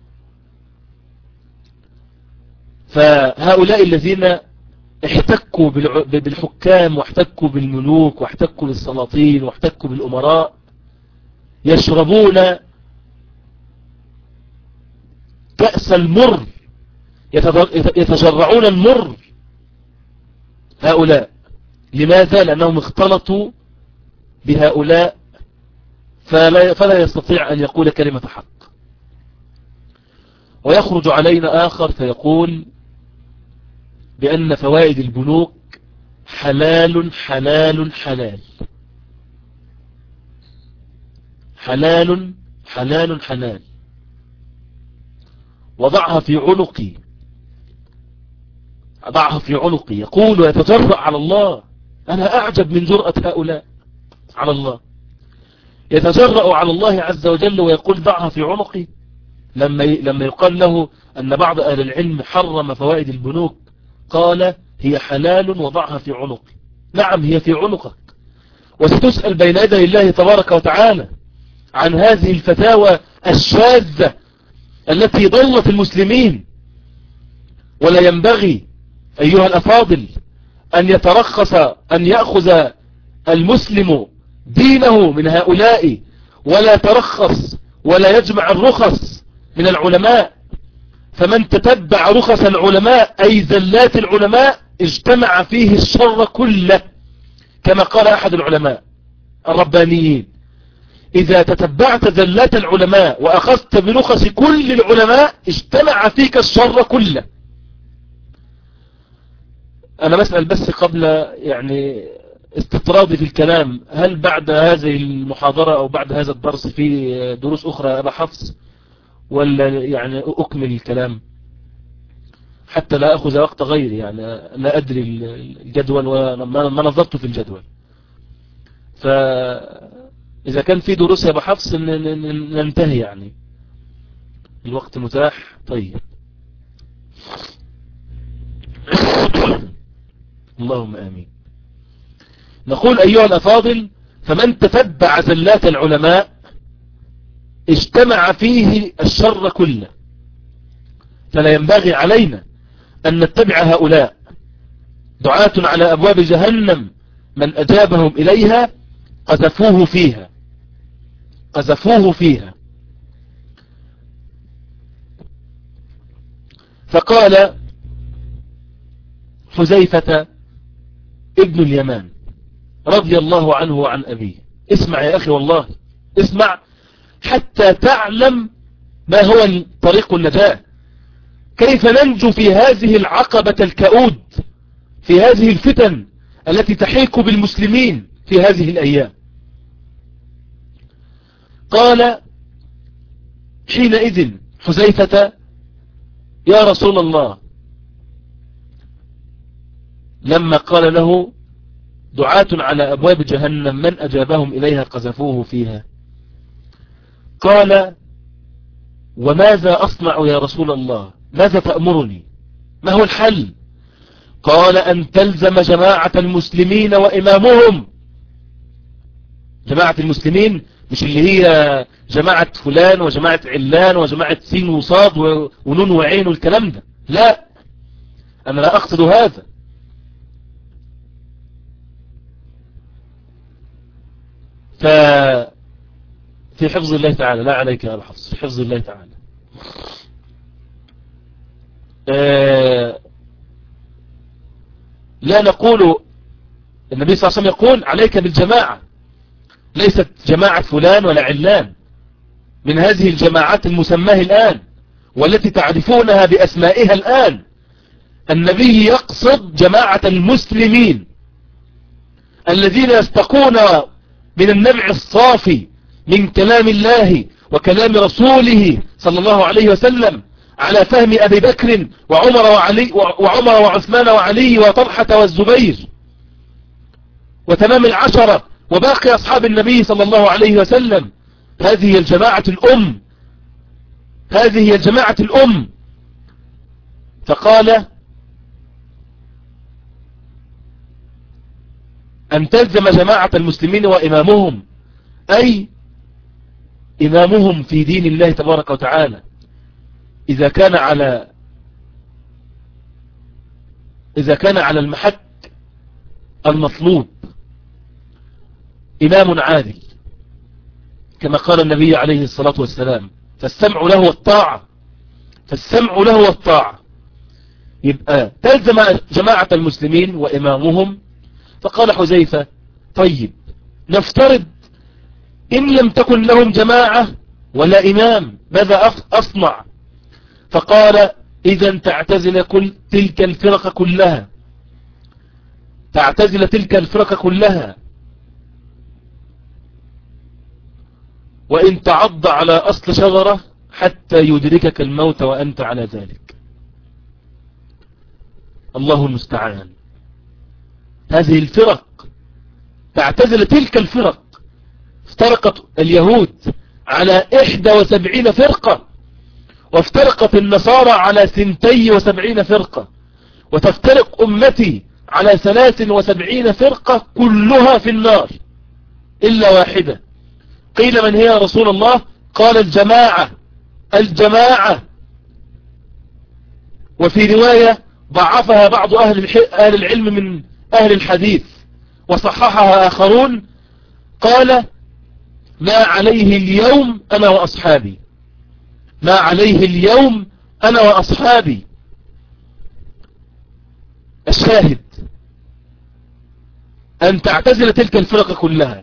فهؤلاء الذين احتكوا بالحكام واحتكوا بالملوك واحتكوا بالسلاطين واحتكوا بالأمراء يشربون كأس المر، يتجرعون المر. هؤلاء لماذا؟ لأنهم اختلطوا بهؤلاء فلا, فلا يستطيع أن يقول كلمة حق. ويخرج علينا آخر فيقول بأن فوائد البنوك حلال حلال حلال حلال حلال حلال وضعها في عنقي ضعها في عنقي. يقول ويتجرأ على الله. أنا أعجب من جرأة هؤلاء على الله. يتجرأ على الله عز وجل ويقول ضعها في عنقي. لما لما يقال له أن بعض أهل العلم حرم فوائد البنوك قال هي حلال وضعها في عنقي. نعم هي في عنقك وستسأل بين يدي الله تبارك وتعالى عن هذه الفتاوى الشاذة التي ضلت المسلمين. ولا ينبغي أيها الأفاضل أن يترخص أن يأخذ المسلم دينه من هؤلاء، ولا ترخص ولا يجمع الرخص من العلماء. فمن تتبع رخص العلماء أي زلات العلماء اجتمع فيه الشر كله، كما قال أحد العلماء الربانيين: إذا تتبعت زلات العلماء وأخذت برخص كل العلماء اجتمع فيك الشر كله. أنا بسأل بس قبل يعني استطرادي في الكلام، هل بعد هذه المحاضرة أو بعد هذا الدرس في دروس أخرى أبا حفص، ولا يعني أكمل الكلام حتى لا أخذ وقت غيري؟ يعني لا أدري الجدول وما نظرت في الجدول. فإذا كان في دروس يا أبا حفص ننتهي، يعني الوقت متاح. طيب اللهم آمين. نقول أيها الأفاضل: فمن تتبع زلات العلماء اجتمع فيه الشر كله. فلا ينبغي علينا أن نتبع هؤلاء دعاة على أبواب جهنم، من أجابهم إليها قذفوه فيها قذفوه فيها. فقال حذيفة ابن اليمان رضي الله عنه وعن أبيه: اسمع يا أخي، والله اسمع حتى تعلم ما هو طريق النجاة، كيف ننجو في هذه العقبة الكؤود، في هذه الفتن التي تحيك بالمسلمين في هذه الأيام. قال حينئذ حذيفة: يا رسول الله، لما قال له دعاة على أبواب جهنم من أجابهم إليها قذفوه فيها، قال: وماذا أصنع يا رسول الله؟ ماذا تأمرني؟ ما هو الحل؟ قال: أن تلزم جماعة المسلمين وإمامهم. جماعة المسلمين مش اللي هي جماعة فلان وجماعة علان وجماعة سين وصاد ونون وعين والكلام ده، لا، أنا لا أقصد هذا. ففي حفظ الله تعالى، لا عليك يا حفظ، في حفظ الله تعالى. آه لا نقول، النبي صلى الله عليه وسلم يقول: عليك بالجماعة، ليست جماعة فلان ولا علان من هذه الجماعات المسماه الآن والتي تعرفونها بأسمائها الآن. النبي يقصد جماعة المسلمين الذين يستقون من النبع الصافي من كلام الله وكلام رسوله صلى الله عليه وسلم على فهم أبي بكر وعمر وعلي وعمر وعثمان وعلي وطلحة والزبير وتمام العشرة وباقي أصحاب النبي صلى الله عليه وسلم. هذه الجماعة الأم، هذه هي الجماعة الأم. فقال: أن تلزم جماعة المسلمين وإمامهم، أي إمامهم في دين الله تبارك وتعالى. إذا كان على إذا كان على المحك المطلوب إمام عادل كما قال النبي عليه الصلاة والسلام: فالسمع له والطاعة، فالسمع له والطاعة. يبقى تلزم جماعة المسلمين وإمامهم. فقال حذيفة: طيب نفترض إن لم تكن لهم جماعة ولا إمام، ماذا أصنع؟ فقال: إذا تعتزل كل تلك الفرق كلها، تعتزل تلك الفرق كلها، وإن تعض على أصل شجرة حتى يدركك الموت وأنت على ذلك. الله المستعان. هذه الفرق تعتزل تلك الفرق. افترقت اليهود على إحدى وسبعين فرقة، وافترقت النصارى على سنتي وسبعين فرقة، وتفترق أمتي على ثلاث وسبعين فرقة كلها في النار إلا واحدة، قيل من هي يا رسول الله؟ قال الجماعة الجماعة. وفي رواية ضعفها بعض أهل أهل العلم من أهل الحديث وصححها آخرون، قال ما عليه اليوم أنا وأصحابي، ما عليه اليوم أنا وأصحابي. الشاهد أن تعتزل تلك الفرق كلها.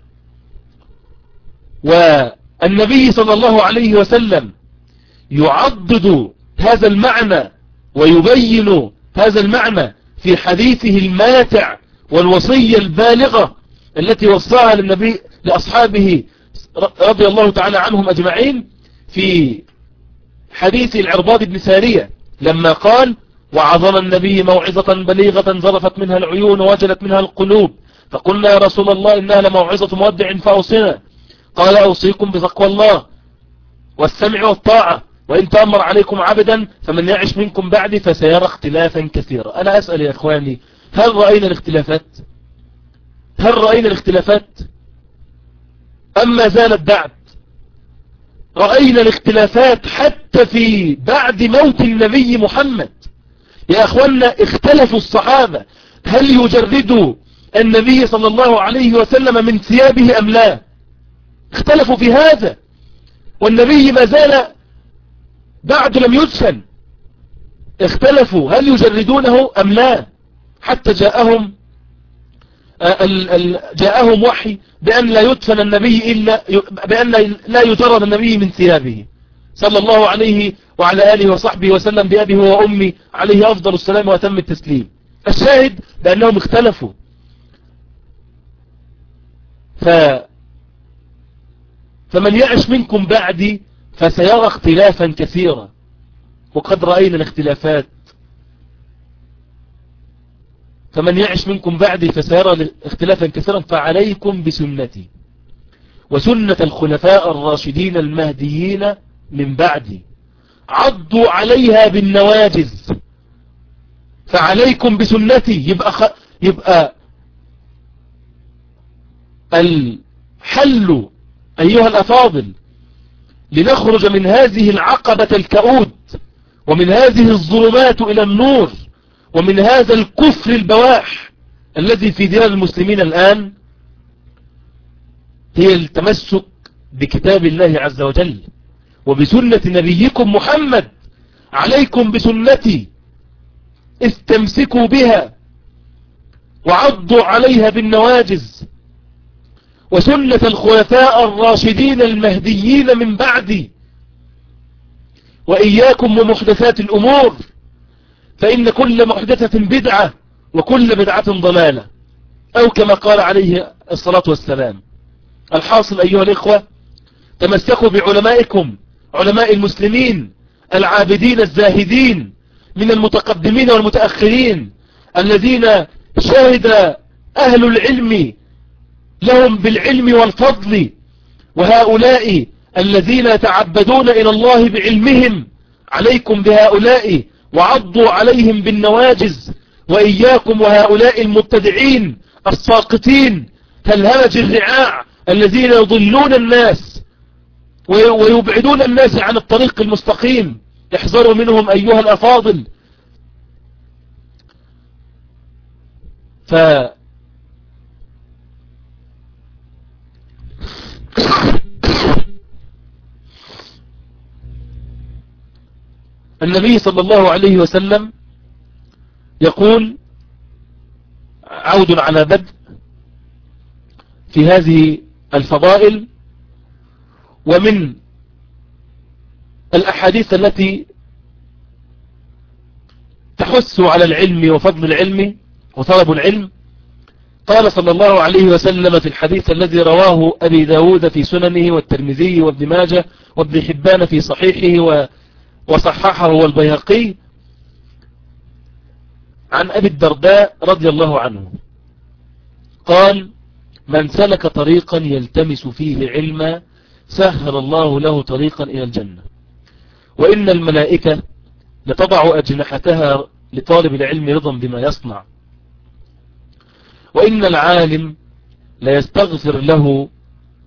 والنبي صلى الله عليه وسلم يعضد هذا المعنى ويبين هذا المعنى في حديثه الماتع والوصية البالغة التي وصاها للنبي لأصحابه رضي الله تعالى عنهم أجمعين في حديث العرباض بن سارية لما قال وعظنا النبي موعظة بليغة ظرفت منها العيون ووجلت منها القلوب، فقلنا يا رسول الله إنها لموعظة مودع فأوصنا. قال أوصيكم بتقوى الله والسمع والطاعة، وإن تأمر عليكم عبدا فمن يعش منكم بعدي فسيرى اختلافا كثيرا. أنا أسأل يا إخواني، هل رأينا الاختلافات؟ هل رأينا الاختلافات أما زالت بعد؟ رأينا الاختلافات حتى في بعد موت النبي محمد. يا أخوانا اختلفوا الصحابة هل يجردوا النبي صلى الله عليه وسلم من ثيابه أم لا؟ اختلفوا في هذا، والنبي ما زال بعد لم يدفن. اختلفوا هل يجردونه أم لا، حتى جاءهم جاءهم وحي بأن لا يدفن النبي إلا بأن لا يجرد النبي من ثيابه صلى الله عليه وعلى آله وصحبه وسلم بأبي هو وأمي عليه أفضل السلام وأتم التسليم. الشاهد بأنهم اختلفوا. ف فمن يعش منكم بعدي فسيرى اختلافا كثيرا، وقد رأينا الاختلافات. فمن يعش منكم بعدي فسيرى اختلافا كثيرا، فعليكم بسنتي وسنة الخلفاء الراشدين المهديين من بعدي عضوا عليها بالنواجز. فعليكم بسنتي يبقى خ... يبقى الحل أيها الأفاضل لنخرج من هذه العقبة الكؤود ومن هذه الظلمات إلى النور ومن هذا الكفر البواح الذي في ديار المسلمين الآن، هي التمسك بكتاب الله عز وجل وبسنة نبيكم محمد. عليكم بسنتي استمسكوا بها وعضوا عليها بالنواجز، وسنة الخلفاء الراشدين المهديين من بعدي. وإياكم ومحدثات الأمور، فإن كل محدثة بدعة وكل بدعة ضلالة، أو كما قال عليه الصلاة والسلام. الحاصل أيها الإخوة، تمسكوا بعلمائكم، علماء المسلمين العابدين الزاهدين من المتقدمين والمتأخرين الذين شاهد أهل العلم لهم بالعلم والفضل، وهؤلاء الذين يتعبدون إلى الله بعلمهم. عليكم بهؤلاء وعضوا عليهم بالنواجز، وإياكم وهؤلاء المبتدعين الساقطين كالهمج الرعاع الذين يضلون الناس ويبعدون الناس عن الطريق المستقيم. احذروا منهم أيها الأفاضل. ف النبي صلى الله عليه وسلم يقول عود على بدء في هذه الفضائل، ومن الأحاديث التي تحث على العلم وفضل العلم وطلب العلم، قال صلى الله عليه وسلم في الحديث الذي رواه أبي داود في سننه والترمذي وابن ماجه وابن حبان في صحيحه وصححه والبيهقي عن أبي الدرداء رضي الله عنه قال: من سلك طريقا يلتمس فيه علما سهل الله له طريقا إلى الجنة، وإن الملائكة لتضع أجنحتها لطالب العلم رضا بما يصنع، وإن العالم لا يستغفر له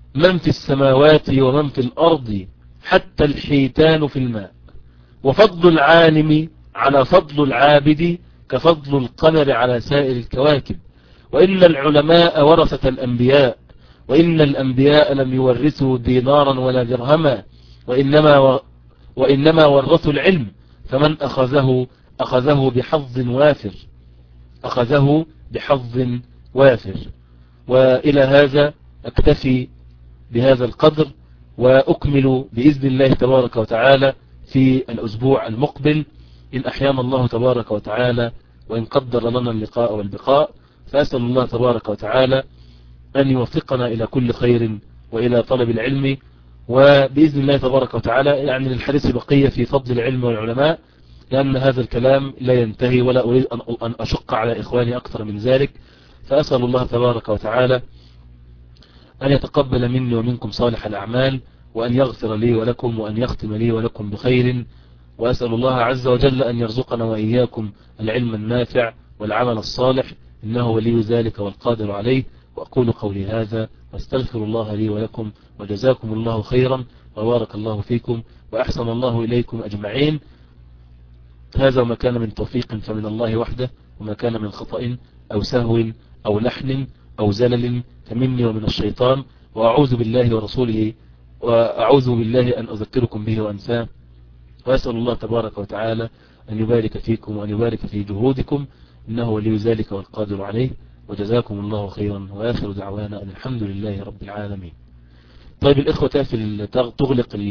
من في السماوات ومن في الأرض حتى الحيتان في الماء، وفضل العالم على فضل العابد كفضل القمر على سائر الكواكب، وإن العلماء ورثة الأنبياء، وإن الأنبياء لم يورثوا دينارا ولا درهما، وإنما, و... وإنما ورثوا العلم، فمن أخذه أخذه بحظ وافر أخذه بحظ وافر. وإلى هذا أكتفي بهذا القدر، وأكمل بإذن الله تبارك وتعالى في الأسبوع المقبل إن أحيانا الله تبارك وتعالى، وإن قدر لنا اللقاء والبقاء. فأسأل الله تبارك وتعالى أن يوفقنا إلى كل خير وإلى طلب العلم، وبإذن الله تبارك وتعالى يعني للحديث بقية في فضل العلم والعلماء، لأن هذا الكلام لا ينتهي، ولا أريد أن أشق على إخواني أكثر من ذلك. فأسأل الله تبارك وتعالى أن يتقبل مني ومنكم صالح الأعمال، وأن يغفر لي ولكم، وأن يختم لي ولكم بخير. وأسأل الله عز وجل أن يرزقنا وإياكم العلم النافع والعمل الصالح، إنه ولي ذلك والقادر عليه. وأقول قولي هذا واستغفر الله لي ولكم، وجزاكم الله خيرا، وبارك الله فيكم، وأحسن الله إليكم أجمعين. هذا وما كان من توفيق فمن الله وحده، وما كان من خطأ أو سهو أو لحن أو زلل فمني ومن الشيطان، وأعوذ بالله ورسوله وأعوذ بالله أن أذكركم به وأنساه. وأسأل الله تبارك وتعالى أن يبارك فيكم وأن يبارك في جهودكم، إنه ولي ذلك والقادر عليه. وجزاكم الله خيرا، وآخر دعوانا أن الحمد لله رب العالمين. طيب الإخوة، تغلق